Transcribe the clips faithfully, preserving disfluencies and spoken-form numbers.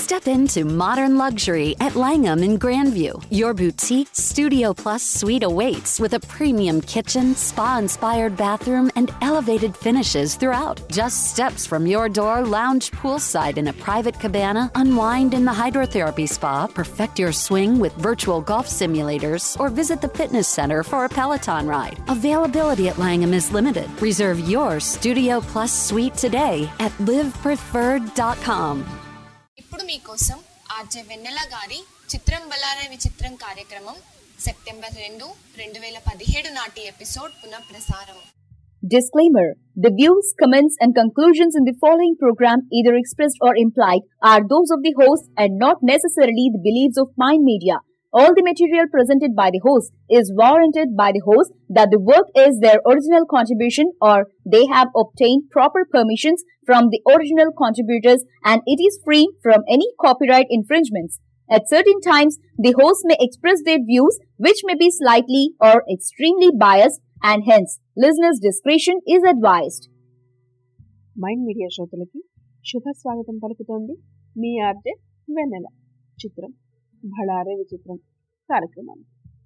Step into modern luxury at Langham in Grandview. Your boutique Studio Plus suite awaits with a premium kitchen, spa-inspired bathroom, and elevated finishes throughout. Just steps from your door, lounge poolside in a private cabana, unwind in the hydrotherapy spa, perfect your swing with virtual golf simulators, or visit the fitness center for a Peloton ride. Availability at Langham is limited. Reserve your Studio Plus suite today at live preferred dot com. ఇప్పుడు మీకోసం RJ వెన్నెల గారి చిత్రం బలారే విచిత్రం కార్యక్రమం September రెండు రెండు వేల పదిహేడు నాటి ఎపిసోడ్ పునఃప్రసారం. Disclaimer: the views, comments and conclusions in the following program, either expressed or implied, are those of the host and not necessarily the beliefs of Mind Media. All the material presented by the host is warranted by the host that the work is their original contribution or they have obtained proper permissions from the original contributors and it is free from any copyright infringements. At certain times, the host may express their views which may be slightly or extremely biased and hence listeners' discretion is advised. Mind Media శ్రోతలకి శుభ స్వాగతం పలుకుతోంది మీ RJ వెన్నెల. చిత్రం భళారే విచిత్రం కార్యక్రమం.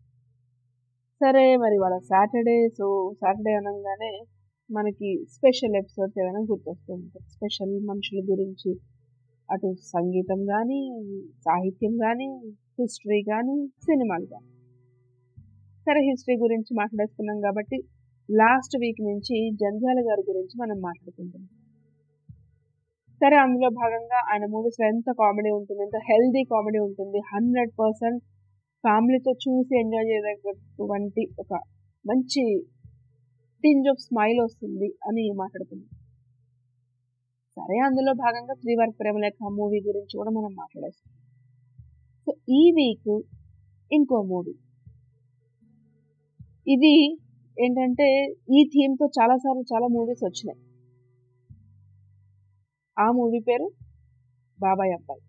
సరే, మరి వాళ్ళ సాటర్డే, సో సాటర్డే అనగానే మనకి స్పెషల్ ఎపిసోడ్స్ ఏమైనా గుర్తొస్తూ ఉంటాయి. స్పెషల్ మనుషుల గురించి, అటు సంగీతం కానీ, సాహిత్యం కానీ, హిస్టరీ కానీ, సినిమాలు కానీ. సరే, హిస్టరీ గురించి మాట్లాడేసుకున్నాం కాబట్టి లాస్ట్ వీక్ నుంచి జంధ్యాల గారి గురించి మనం మాట్లాడుకుంటున్నాం. సరే, అందులో భాగంగా ఆయన మూవీస్లో ఎంత కామెడీ ఉంటుంది, ఎంత హెల్దీ కామెడీ ఉంటుంది, హండ్రెడ్ పర్సెంట్ ఫ్యామిలీతో చూసి ఎంజాయ్ చేయదగ్గటువంటి ఒక మంచి టింజ్ ఆఫ్ స్మైల్ వస్తుంది అని మాట్లాడుతున్నాం. సరే, అందులో భాగంగా త్రివర్గ ప్రేమలేఖ మూవీ గురించి కూడా మనం మాట్లాడేస్తాం. సో ఈ వీక్ ఇంకో మూవీ, ఇది ఏంటంటే ఈ థీమ్తో చాలాసార్లు చాలా మూవీస్ వచ్చినాయి. ఆ మూవీ పేరు బాబాయ్ అబ్బాయి.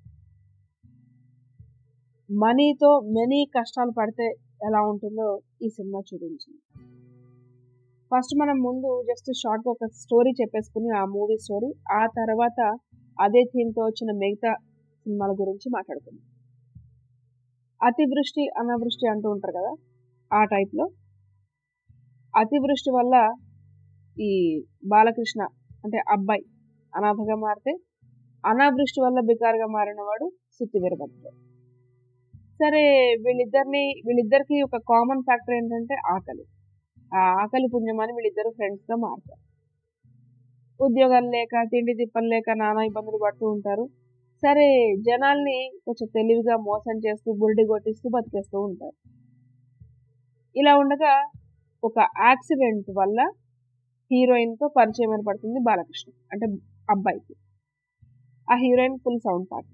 మనీతో మెనీ కష్టాలు పడితే ఎలా ఉంటుందో ఈ సినిమా చూపించింది. ఫస్ట్ మనం ముందు జస్ట్ షార్ట్గా ఒక స్టోరీ చెప్పేసుకుని ఆ మూవీ స్టోరీ, ఆ తర్వాత అదే థీమ్తో వచ్చిన మిగతా సినిమాల గురించి మాట్లాడుకుందాం. అతివృష్టి అనావృష్టి అంటూ ఉంటారు కదా, ఆ టైప్లో అతివృష్టి వల్ల ఈ బాలకృష్ణ అంటే అబ్బాయి అనాథగా మారితే, అనావృష్టి వల్ల బికారుగా మారిన వాడు సుత్తి వీరభద్రుడు. సరే, వీళ్ళిద్దరిని వీళ్ళిద్దరికి ఒక కామన్ ఫ్యాక్టర్ ఏంటంటే ఆకలి. ఆ ఆకలి పుణ్యమని వీళ్ళిద్దరు ఫ్రెండ్స్గా మారుతారు. ఉద్యోగాలు లేక, తిండి తిప్పలు లేక నానా ఇబ్బందులు పడుతూ ఉంటారు. సరే, జనాల్ని కొంచెం తెలివిగా మోసం చేస్తూ బురిడి కొట్టిస్తూ బతికేస్తూ ఉంటారు. ఇలా ఉండగా ఒక యాక్సిడెంట్ వల్ల హీరోయిన్తో పరిచయం ఏర్పడుతుంది బాలకృష్ణ అంటే అబ్బాయికి. ఆ హీరోయిన్ ఫుల్ సౌండ్ పార్టీ.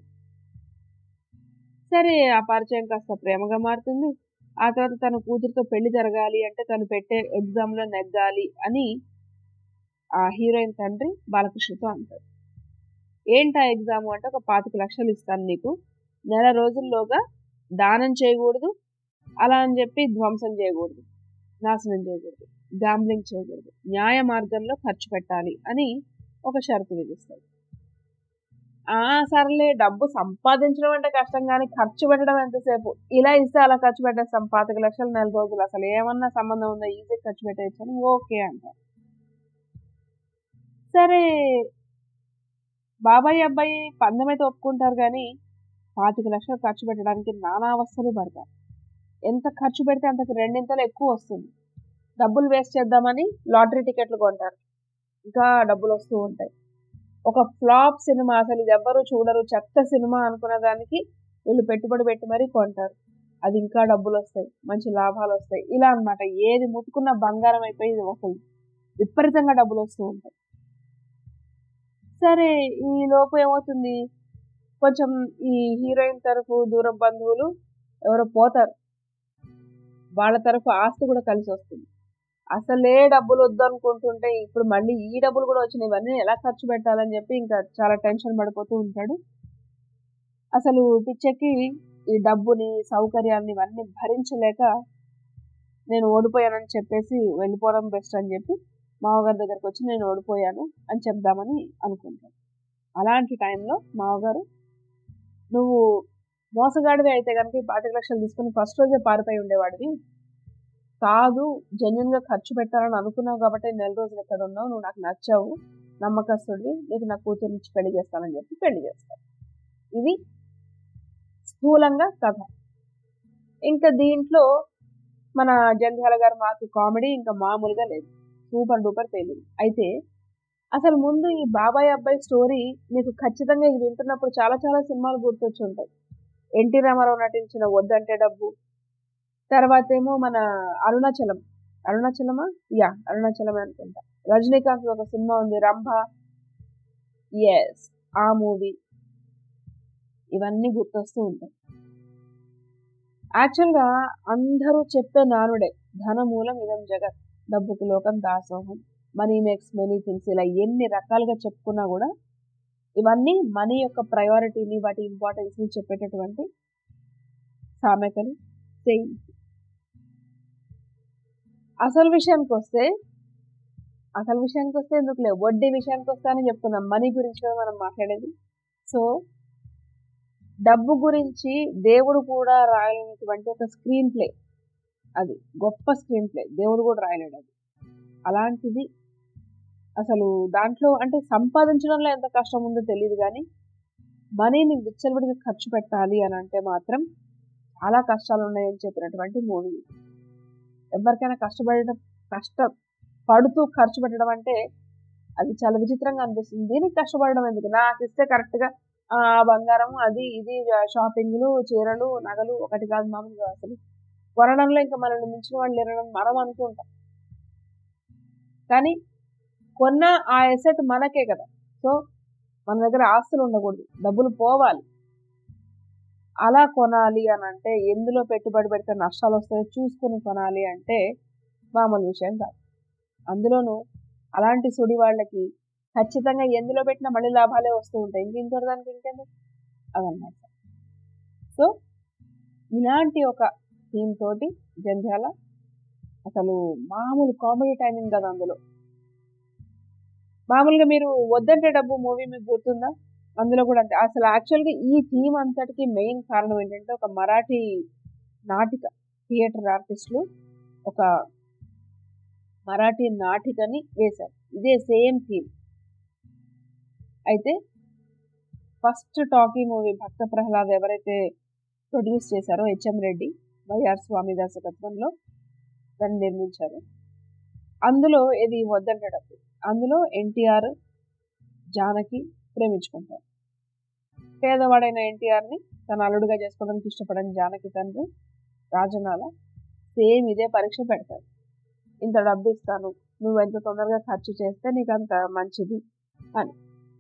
సరే, ఆ పరిచయం కాస్త ప్రేమగా మారుతుంది. ఆ తర్వాత తన కూతురుతో పెళ్లి జరగాలి అంటే తను పెట్టే ఎగ్జామ్లో నెగ్గాలి అని ఆ హీరోయిన్ తండ్రి బాలకృష్ణతో అంటాడు. ఏంటి ఆ ఎగ్జామ్ అంటే, ఒక పాతిక లక్షలు ఇస్తాను నీకు, నెల రోజుల్లోగా దానం చేయకూడదు, అలా అని చెప్పి ధ్వంసం చేయకూడదు, నాశనం చేయకూడదు, గ్యాంబ్లింగ్ చేయకూడదు, న్యాయ మార్గంలో ఖర్చు పెట్టాలి అని ఒక షరతు విధిస్తాడు. ఆ సర్లే, డబ్బు సంపాదించడం అంటే కష్టం కానీ ఖర్చు పెట్టడం ఎంతసేపు, ఇలా ఇస్తే అలా ఖర్చు పెట్టేస్తాం, పాతిక లక్షలు నెల రోజులు, అసలు ఏమన్నా సంబంధం ఉందా, ఈజీ ఖర్చు పెట్టేయచ్చు అని ఓకే అంటారు. సరే, బాబాయ్ అబ్బాయి పందెం అయితే ఒప్పుకుంటారు కానీ పాతిక లక్షలు ఖర్చు పెట్టడానికి నానా అవస్థలు పడతారు. ఎంత ఖర్చు పెడితే అంతకు రెండింతలు ఎక్కువ వస్తుంది. డబ్బులు వేస్ట్ చేద్దామని లాటరీ టికెట్లు కొంటారు, ఇంకా డబ్బులు వస్తూ ఉంటాయి. ఒక ఫ్లాప్ సినిమా, అసలు ఇది ఎవ్వరూ చూడరు, చెత్త సినిమా అనుకున్న దానికి వీళ్ళు పెట్టుబడి పెట్టి మరీ కొంటారు, అది ఇంకా డబ్బులు వస్తాయి, మంచి లాభాలు వస్తాయి. ఇలా అన్నమాట, ఏది ముట్టుకున్న బంగారం అయిపోయి అసలు విపరీతంగా డబ్బులు వస్తూ ఉంటాయి. సరే, ఈ లోపు ఏమవుతుంది, కొంచెం ఈ హీరోయిన్ తరఫు దూరం బంధువులు ఎవరో పోతారు, వాళ్ళ తరఫు ఆస్తి కూడా కలిసి వస్తుంది. అసలే డబ్బులు వద్దనుకుంటుంటే ఇప్పుడు మళ్ళీ ఈ డబ్బులు కూడా వచ్చినాయి, ఇవన్నీ ఎలా ఖర్చు పెట్టాలని చెప్పి ఇంకా చాలా టెన్షన్ పడిపోతూ ఉంటాడు. అసలు పిచ్చెక్కి ఈ డబ్బుని, సౌకర్యాన్ని ఇవన్నీ భరించలేక నేను ఓడిపోయానని చెప్పేసి వెళ్ళిపోవడం బెస్ట్ అని చెప్పి మావగారి దగ్గరకు వచ్చి నేను ఓడిపోయాను అని చెప్దామని అనుకుంటాను. అలాంటి టైంలో మావగారు నువ్వు మోసగాడివి అయితే కనుక ఈ పాతిక లక్షలు తీసుకుని ఫస్ట్ రోజే పారిపోయి ఉండేవాడివి కాదు, జెన్యున్ గా ఖర్చు పెట్టాలని అనుకున్నావు కాబట్టి నెల రోజులు ఎక్కడ ఉన్నావు, నువ్వు నాకు నచ్చావు, నమ్మకస్తుడివి, నీకు నా కూతురు నుంచి పెళ్లి చేస్తానని చెప్పి పెళ్లి చేస్తాను. ఇది స్థూలంగా కథ. ఇంకా దీంట్లో మన జంధ్యాల గారు మాకు కామెడీ ఇంకా మామూలుగా లేదు, సూపర్ డూపర్ తేలింది. అయితే అసలు ముందు ఈ బాబాయ్ అబ్బాయి స్టోరీ మీకు ఖచ్చితంగా ఇది వింటున్నప్పుడు చాలా చాలా సినిమాలు గుర్తొచ్చి ఉంటాయి. ఎన్టీ రామారావు నటించిన వద్దంటే డబ్బు, తర్వాత ఏమో మన అరుణాచలం అరుణాచలమా యా అరుణాచలమే అనుకుంటా, రజనీకాంత్ ఒక సినిమా ఉంది రంభ, ఎస్ ఆ మూవీ, ఇవన్నీ గుర్తొస్తూ ఉంటాయి. యాక్చువల్గా అందరూ చెప్పే నానుడే ధనమూలం ఇదం జగత్, డబ్బుకి లోకం దాసోహం, మనీ మేక్స్ మెనీ థింగ్స్, ఇలా ఎన్ని రకాలుగా చెప్పుకున్నా కూడా ఇవన్నీ మనీ యొక్క ప్రయారిటీని వాటి ఇంపార్టెన్స్ని చెప్పేటటువంటి సామెతలు సేయింగ్స్. అసలు విషయానికి వస్తే అసలు విషయానికి వస్తే ఎందుకు లేవు వడ్డీ విషయానికి వస్తే అని చెప్తున్నాం, మనీ గురించి కదా మనం మాట్లాడేది. సో డబ్బు గురించి దేవుడు కూడా రాయలేనటువంటి ఒక స్క్రీన్ ప్లే, అది గొప్ప స్క్రీన్ ప్లే, దేవుడు కూడా రాయలేడు అది. అలాంటిది అసలు దాంట్లో అంటే సంపాదించడంలో ఎంత కష్టం ఉందో తెలియదు, కానీ మనీని విచ్చలవిడిగా ఖర్చు పెట్టాలి అని అంటే మాత్రం చాలా కష్టాలు ఉన్నాయని చెప్పినటువంటి మూవీ. ఎవరికైనా కష్టపడడం కష్టం పడుతూ ఖర్చు పెట్టడం అంటే అది చాలా విచిత్రంగా అనిపిస్తుంది. దీనికి కష్టపడడం ఎందుకు, నాకు ఇస్తే కరెక్ట్గా ఆ బంగారం అది ఇది షాపింగ్లు చీరలు నగలు ఒకటి కాదు మామూలుగా అసలు కొనడంలో ఇంకా మనల్ని మించిన వాళ్ళు లేరని మనం అనుకుంటాం. కానీ కొన్న ఆ ఎసెట్ మనకే కదా, సో మన దగ్గర ఆస్తులు ఉండకూడదు, డబ్బులు పోవాలి. అలా కొనాలి అని అంటే ఎందులో పెట్టుబడి పెడితే నష్టాలు వస్తాయో చూసుకుని కొనాలి అంటే మామూలు విషయం కాదు. అందులోనూ అలాంటి సుడి వాళ్ళకి ఖచ్చితంగా ఎందులో పెట్టినా మళ్ళీ లాభాలే వస్తూ ఉంటాయి, ఇంక ఇంకోటి దానికి ఇంకెందుకు అదన్నమాట. సో ఇలాంటి ఒక థీమ్ తోటి జంధ్యాల అసలు మామూలు కామెడీ టైమింగ్ కదా. అందులో మామూలుగా మీరు వద్దంటే డబ్బు మూవీ మీకు గుర్తుందా, అందులో కూడా అంతే. అసలు యాక్చువల్గా ఈ థీమ్ అంతటికి మెయిన్ కారణం ఏంటంటే ఒక మరాఠీ నాటిక థియేటర్ ఆర్టిస్టులు ఒక మరాఠీ నాటికని వేశారు, ఇదే సేమ్ థీమ్. అయితే first talkie movie Bhakta Prahlad ఎవరైతే ప్రొడ్యూస్ చేశారో హెచ్ఎం రెడ్డి వైఆర్ స్వామి దర్శకత్వంలో దాన్ని నిర్మించారు. అందులో ఇది వద్దంటే డబ్బు, అందులో ఎన్టీఆర్ జానకి ప్రేమించుకుంటారు. పేదవాడైన ఎన్టీఆర్ని తన అల్లుడుగా చేసుకోవడానికి ఇష్టపడని జానకి తండ్రి రాజనాల సేమ్ ఇదే పరీక్ష పెడతారు, ఇంత డబ్బు ఇస్తాను నువ్వు ఎంత తొందరగా ఖర్చు చేస్తే నీకు అంత మంచిది అని.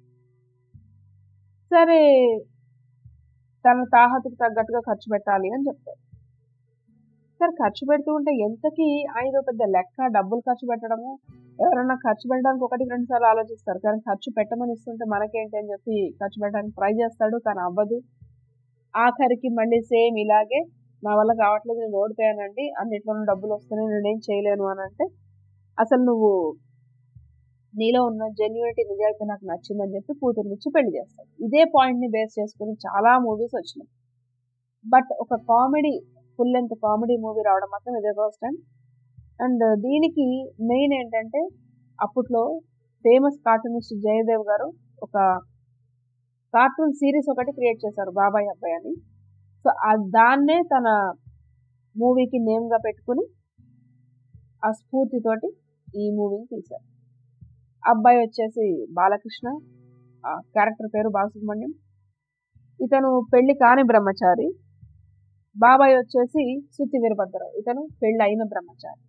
సరే తన తాహతుకు తగ్గట్టుగా ఖర్చు పెట్టాలి అని చెప్తారు. సరే ఖర్చు పెడుతూ ఉంటే ఎంతకి ఆయన పెద్ద లెక్క, డబ్బులు ఖర్చు పెట్టడము, ఎవరన్నా ఖర్చు పెట్టడానికి ఒకటి రెండు సార్లు ఆలోచిస్తారు, కానీ ఖర్చు పెట్టమని ఇస్తుంటే మనకేంటి అని చెప్పి ఖర్చు పెట్టడానికి ట్రై చేస్తాడు, కానీ అవ్వదు. ఆఖరికి మళ్ళీ సేమ్ ఇలాగే నా వల్ల కావట్లేదు, నేను ఓడిపోయానండి, అన్నిట్లోనూ డబ్బులు వస్తున్నాయి, నేనేం చేయలేను అని అంటే అసలు నువ్వు నీలో ఉన్న జెన్యూనిటీ నిజాయితీ నాకు నచ్చిందని చెప్పి కూతురునిచ్చి పెళ్లి చేస్తాడు. ఇదే పాయింట్ని బేస్ చేసుకుని చాలా మూవీస్ వచ్చినాయి. బట్ ఒక comedy full length comedy movie రావడం మాత్రం ఇదే ఫస్ట్ టైం. అండ్ దీనికి మెయిన్ ఏంటంటే అప్పట్లో ఫేమస్ కార్టూనిస్ట్ జయదేవ్ గారు ఒక కార్టూన్ సిరీస్ ఒకటి క్రియేట్ చేశారు బాబాయ్ అబ్బాయి అని. సో దాన్నే తన మూవీకి నేమ్గా పెట్టుకుని ఆ స్ఫూర్తితోటి ఈ మూవీని తీశారు. అబ్బాయి వచ్చేసి బాలకృష్ణ, క్యారెక్టర్ పేరు బాలసుబ్రహ్మణ్యం, ఇతను పెళ్లి కాని బ్రహ్మచారి. బాబాయ్ వచ్చేసి సుత్తి వీరభద్రరావు, ఇతను పెళ్ళి అయిన బ్రహ్మచారి.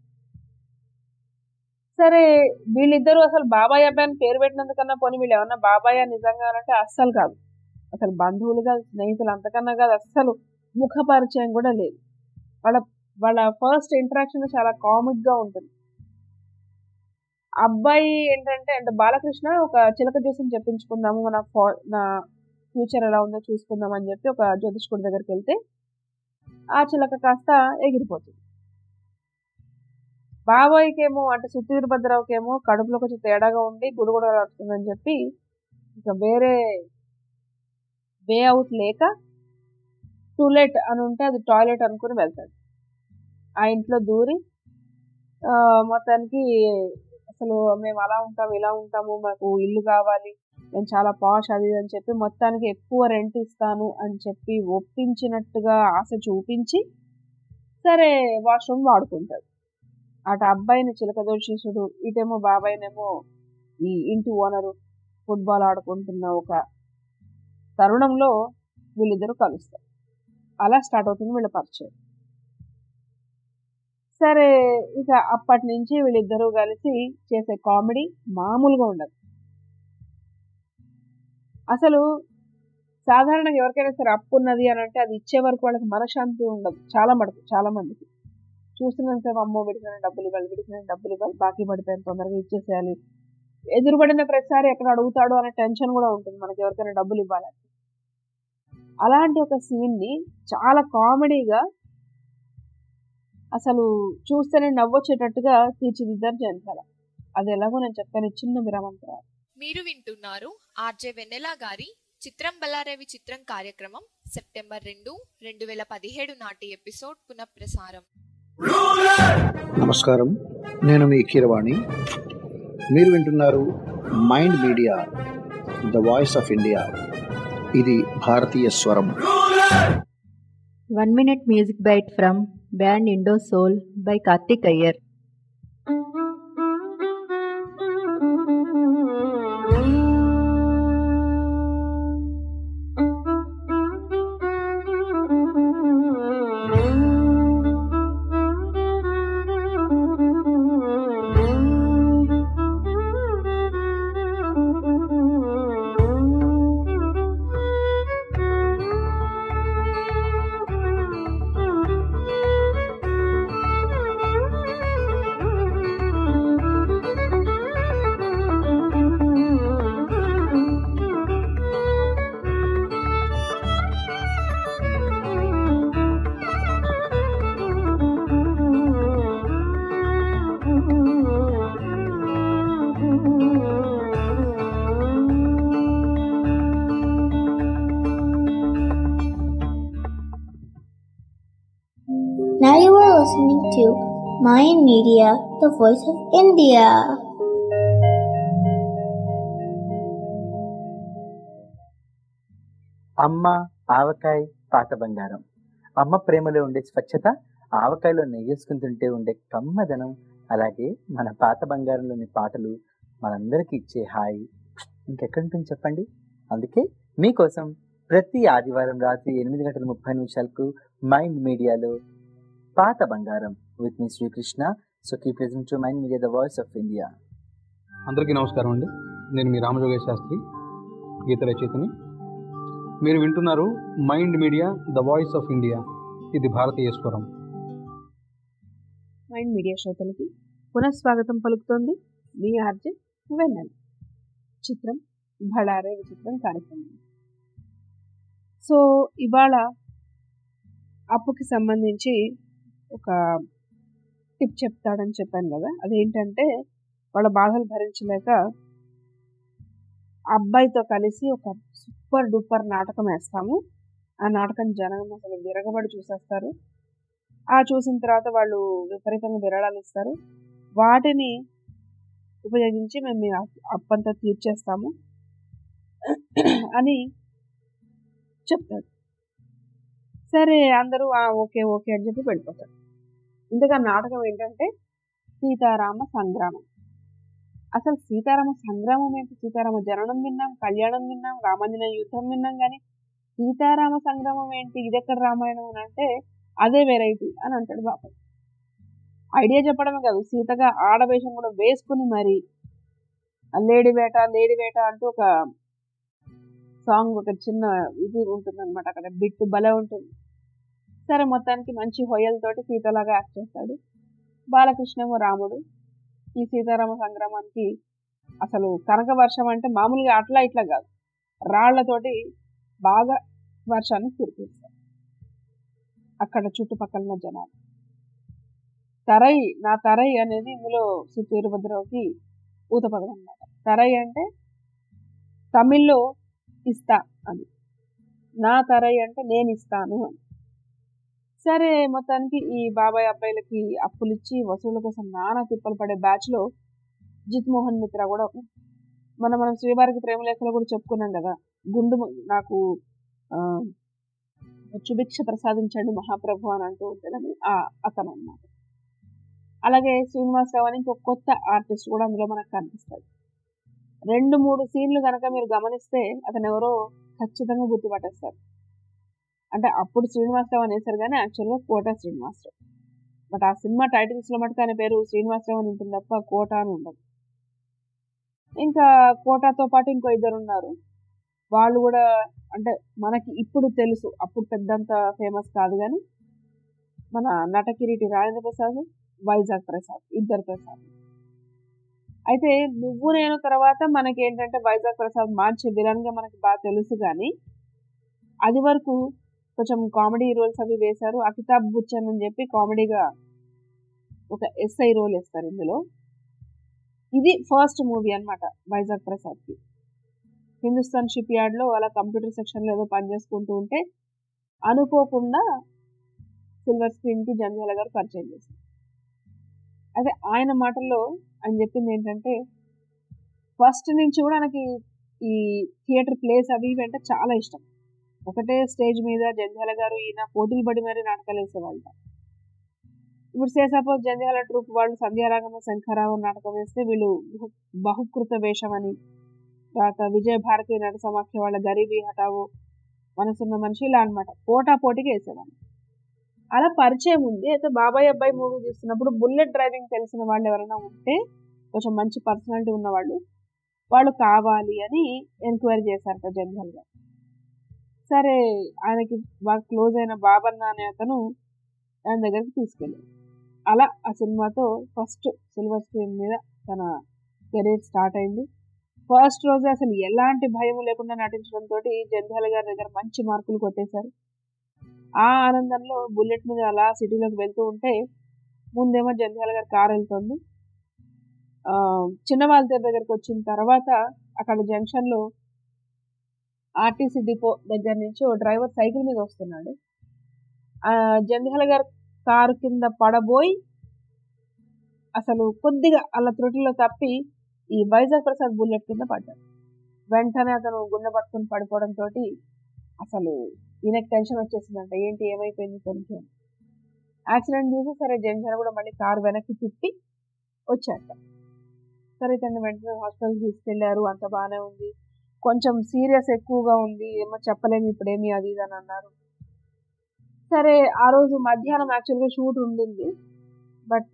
సరే వీళ్ళిద్దరూ అసలు బాబాయ్ అబ్బాయి అని పేరు పెట్టినందుకన్నా పోనీ వీళ్ళు ఏమన్నా బాబాయ్ నిజంగా అంటే అస్సలు కాదు, అసలు బంధువులు కాదు, స్నేహితులు అంతకన్నా కాదు, అస్సలు ముఖ పరిచయం కూడా లేదు. వాళ్ళ వాళ్ళ ఫస్ట్ ఇంటరాక్షన్ చాలా కామిక్గా ఉంటుంది. అబ్బాయి ఏంటంటే అంటే బాలకృష్ణ ఒక చిలక జ్యోతిని చెప్పించుకుందాము, మన నా ఫ్యూచర్ ఎలా ఉందో చూసుకుందాం అని చెప్పి ఒక జ్యోతిష్కుడి దగ్గరికి వెళ్తే ఆ చిలక కాస్త ఎగిరిపోతుంది. బాబాయ్కేమో అంటే సుత్తి వీరభద్రరావుకేమో కడుపులో కొంచెం తేడాగా ఉండి గుడుగుడలాడుతుందని చెప్పి ఇక వేరే వే అవుట్ లేక టూలెట్ అని ఉంటే అది టాయిలెట్ అనుకుని వెళ్తాడు. ఆ ఇంట్లో దూరి మొత్తానికి అసలు మేము అలా ఉంటాము ఇలా ఉంటాము, మాకు ఇల్లు కావాలి, నేను చాలా పాష్ అది అని చెప్పి మొత్తానికి ఎక్కువ రెంట్ ఇస్తాను అని చెప్పి ఒప్పించినట్టుగా ఆశ చూపించి సరే వాష్రూమ్ వాడుకుంటాడు. అటు అబ్బాయిని చిలకదోషిసుడు, ఇటేమో బాబాయ్నేమో ఈ ఇంటి ఓనరు ఫుట్బాల్ ఆడుకుంటున్న ఒక తరుణంలో వీళ్ళిద్దరూ కలుస్తారు. అలా స్టార్ట్ అవుతుంది వీళ్ళ పరిచయం. సరే ఇక అప్పటి నుంచి వీళ్ళిద్దరూ కలిసి చేసే కామెడీ మామూలుగా ఉండదు. అసలు సాధారణంగా ఎవరికైనా సరే అప్పు ఉన్నది అని అంటే అది ఇచ్చే వరకు వాళ్ళకి మనశ్శాంతి ఉండదు. చాలా మటుకు చాలా మందికి చూస్తున్నంతసేపు అమ్మో విడిచిన డబ్బులు ఇవ్వాలి, విడిచిన డబ్బులు ఇవ్వాలి, బాకీ పడిపోయిన తొందరగా ఇచ్చేసేయాలి, ఎదురుపడిన ప్రతిసారి ఎక్కడ అడుగుతాడు అనే టెన్షన్ కూడా ఉంటుంది మనకి ఎవరికైనా డబ్బులు ఇవ్వాలని. అలాంటి ఒక సీన్ని చాలా కామెడీగా అసలు చూస్తేనే నవ్వొచ్చేటట్టుగా తీర్చిదిద్దారు జంధ్యాల. అది ఎలాగో నేను చెప్తాను చిన్న విరామం తర్వాత. మీరు వింటున్నారు ఆర్జే వెన్నెల గారి చిత్రం బలారేవి చిత్రం కార్యక్రమం సెప్టెంబర్ రెండు రెండు వేల పదిహేడు నాటి ఎపిసోడ్ పునఃప్రసారం. నమస్కారం, నేను మీ కీరవాణి. మీరు వింటున్నారు Mind Media the voice of India. ఇది భారతీయ స్వరం. One minute music bite from band Indo Soul by Karthik Iyer. Now you are listening to Mayan Media, the voice of India. అమ్మ ఆవకాయ పాత బంగారం. అమ్మ ప్రేమలో ఉండే స్వచ్ఛత, ఆవకాయలో నెయ్యేసుకుని తింటే ఉండే కమ్మదనం, అలాగే మన పాత బంగారంలోని పాటలు మనందరికీ ఇచ్చే హాయి ఇంకెక్కడి ఉంటుంది చెప్పండి. అందుకే మీకోసం ప్రతి ఆదివారం రాత్రి ఎనిమిది గంటల ముప్పై నిమిషాలకు మైండ్ మీడియాలో పాత బంగారం విత్ మీ Srikrishna. So keep listening to Mind Media the voice of India. అందరికీ నమస్కారం అండి. నేను మీ రామజోగేశ్ శాస్త్రి, గీత రచయితని. మీరు వింటున్నారు Mind Media the voice of India. ఇది భారతీయ స్వరం. మైండ్ మీడియా శ్రోతలకి పునఃస్వాగతం పలుకుతోంది మీ ఆర్జే వెన్నెల. చిత్రం బళారే విచిత్రం కార్యక్రమం. సో ఇవాళ అప్పుకి సంబంధించి ఒక టిప్ చెప్తాడని చెప్పాను కదా, అదేంటంటే వాళ్ళ బాధలు భరించలేక అబ్బాయితో కలిసి ఒక సూపర్ డూపర్ నాటకం వేస్తాము. ఆ నాటకం జనం అసలు విరగబడి చూసేస్తారు. ఆ చూసిన తర్వాత వాళ్ళు విపరీతంగా విరాళాలు ఇస్తారు. వాటిని ఉపయోగించి మేము మీ అప్పంతా తీర్చేస్తాము అని చెప్తాడు. సరే అందరూ ఓకే ఓకే అని చెప్పి వెళ్ళిపోతారు. ఇంతగా నాటకం ఏంటంటే సీతారామ సంగ్రామం. అసలు సీతారామ సంగ్రామం ఏంటి? సీతారామ జననం విన్నాం, కళ్యాణం విన్నాం, రామాంజనేయ యుద్ధం విన్నాం, కానీ సీతారామ సంగ్రామం ఏంటి, ఇదెక్కడ రామాయణం అని అంటే అదే వెరైటీ అని అంటాడు బాబాయ్. ఐడియా చెప్పడమే కాదు, సీతగా ఆడవేషం కూడా వేసుకుని మరి లేడీ వేట లేడీ వేట అంటూ ఒక సాంగ్, ఒక చిన్న ఇది ఉంటుంది అనమాట, అక్కడ బిట్టు భలే ఉంటుంది. సరే మొత్తానికి మంచి హొయ్యలతోటి సీతలాగా యాక్ట్ చేస్తాడు. బాలకృష్ణేమో రాముడు. ఈ సీతారామ సంగ్రామానికి అసలు కనక వర్షం అంటే మామూలుగా అట్లా ఇట్లా కాదు, రాళ్లతోటి బాగా వర్షాన్ని కురిపిస్తారు అక్కడ చుట్టుపక్కల జనాలు. తరై నా తరై అనేది ఇందులో వీరభద్రరావుకి ఊతపదం అన్నమాట. తరై అంటే తమిళ్లో ఇస్తా అని, నా తరై అంటే నేను ఇస్తాను అని. సరే మొత్తానికి ఈ బాబాయ్ అబ్బాయిలకి అప్పులు ఇచ్చి వసూళ్ల కోసం నానా తిప్పలు పడే బ్యాచ్లో జిత్ మోహన్ మిత్రా కూడా ఒక మనం మనం శ్రీవారికి ప్రేమలేఖలో కూడా చెప్పుకున్నాం కదా, గుండు నాకు ఆ చుభిక్ష ప్రసాదించండి మహాప్రభు అని అంటూ ఉంటాడని ఆ అతను అన్నమాట. అలాగే శ్రీనివాసరావు అని ఇంకొక కొత్త ఆర్టిస్ట్ కూడా అందులో మనకు కనిపిస్తాడు. రెండు మూడు సీన్లు కనుక మీరు గమనిస్తే అతను ఎవరో ఖచ్చితంగా గుర్తుపట్టేస్తారు. అంటే అప్పుడు శ్రీనివాసరావు అనేసారు కానీ యాక్చువల్గా కోట శ్రీనివాసరావు. బట్ ఆ సినిమా టైటిల్స్ లో మటుకు ఆయన పేరు శ్రీనివాసరావు అని ఉంటుంది తప్ప కోట అని ఉండదు. ఇంకా కోటతో పాటు ఇంకో ఇద్దరు ఉన్నారు. వాళ్ళు కూడా అంటే మనకి ఇప్పుడు తెలుసు, అప్పుడు పెద్దంత ఫేమస్ కాదు కానీ మన నటకిరీటి రాజేంద్ర ప్రసాద్, వైజాగ్ ప్రసాద్, ఇద్దరు ప్రసాద్. అయితే నువ్వు నేను తర్వాత మనకి ఏంటంటే వైజాగ్ ప్రసాద్ మార్చే విలన్ గా మనకి బాగా తెలుసు కానీ అది వరకు కొంచెం కామెడీ రోల్స్ అవి వేశారు. అమితాబ్ బచ్చన్ అని చెప్పి కామెడీగా ఒక ఎస్ఐ రోల్ వేస్తారు ఇందులో. ఇది ఫస్ట్ మూవీ అన్నమాట వైజాగ్ ప్రసాద్కి. హిందుస్థాన్ షిప్ యార్డ్లో అలా కంప్యూటర్ సెక్షన్లో ఏదో పని చేసుకుంటూ ఉంటే అనుకోకుండా సిల్వర్ స్క్రీన్కి జంధ్యాల గారు పరిచయం చేశారు. అదే ఆయన మాటల్లో ఆయన చెప్పింది ఏంటంటే ఫస్ట్ నుంచి కూడా నాకు ఈ థియేటర్ ప్లేస్ అవి ఇవి అంటే చాలా ఇష్టం. ఒకటే స్టేజ్ మీద జంధ్యాల గారు ఈయన పోటీలు పడి మరీ నాటకాలు వేసేవాళ్ళ. ఇప్పుడు సే సపోజ్ జంధ్యాల ట్రూప్ వాళ్ళు సంధ్యారాగంలో శంఖరావం నాటకం వేస్తే వీళ్ళు బహుకృత వేషం అని, తర్వాత విజయ భారతి నట సమాఖ్య వాళ్ళ గరీబీ హఠావో, మనసున్న మనిషి ఇలా అనమాట పోటా పోటీకి వేసేవాళ్ళు. అలా పరిచయం ఉంది. అయితే బాబాయ్ అబ్బాయి మూవీ చూస్తున్నప్పుడు బుల్లెట్ డ్రైవింగ్ తెలిసిన వాళ్ళు ఎవరైనా ఉంటే కొంచెం మంచి పర్సనాలిటీ ఉన్నవాళ్ళు వాళ్ళు కావాలి అని ఎంక్వైరీ చేశారట జంధ్యాల గారు. సరే ఆయనకి బాగా క్లోజ్ అయిన బాబన్న అనే అతను ఆయన దగ్గరికి తీసుకెళ్ళాడు. అలా ఆ సినిమాతో ఫస్ట్ సిల్వర్ స్క్రీన్ మీద తన కెరీర్ స్టార్ట్ అయింది. ఫస్ట్ రోజు అసలు ఎలాంటి భయం లేకుండా నటించడంతో జంధ్యాల గారి దగ్గర మంచి మార్కులు కొట్టేశారు. ఆ ఆనందంలో బుల్లెట్ మీద అలా సిటీలోకి వెళ్తూ ఉంటే ముందేమో జంధ్యాల గారి కారు వెళ్తుంది. చిన్న వాళ్ళ దగ్గరికి వచ్చిన తర్వాత అక్కడ జంక్షన్లో ఆర్టీసీ డిపో దగ్గర నుంచి ఓ డ్రైవర్ సైకిల్ మీద వస్తున్నాడు. ఆ జంధ్యాల గారి కారు కింద పడబోయి అసలు కొద్దిగా అలా త్రుటిలో తప్పి ఈ వైజాగ్ ప్రసాద్ బుల్లెట్ కింద పడ్డాడు. వెంటనే అతను గుండె పట్టుకుని పడిపోవడంతో అసలు ఈయనకి టెన్షన్ వచ్చేసిందంట, ఏంటి ఏమైపోయింది టెన్షన్. యాక్సిడెంట్ చూసి సరే జంధ్యాల కూడా మళ్ళీ కారు వెనక్కి తిప్పి వచ్చాట. సరే తను వెంటనే హాస్పిటల్కి తీసుకెళ్లారు. అంత బాగానే ఉంది, కొంచెం సీరియస్ ఎక్కువగా ఉంది, ఏమో చెప్పలేము ఇప్పుడేమి అది ఇది అని అన్నారు. సరే ఆ రోజు మధ్యాహ్నం యాక్చువల్గా షూట్ ఉండింది. బట్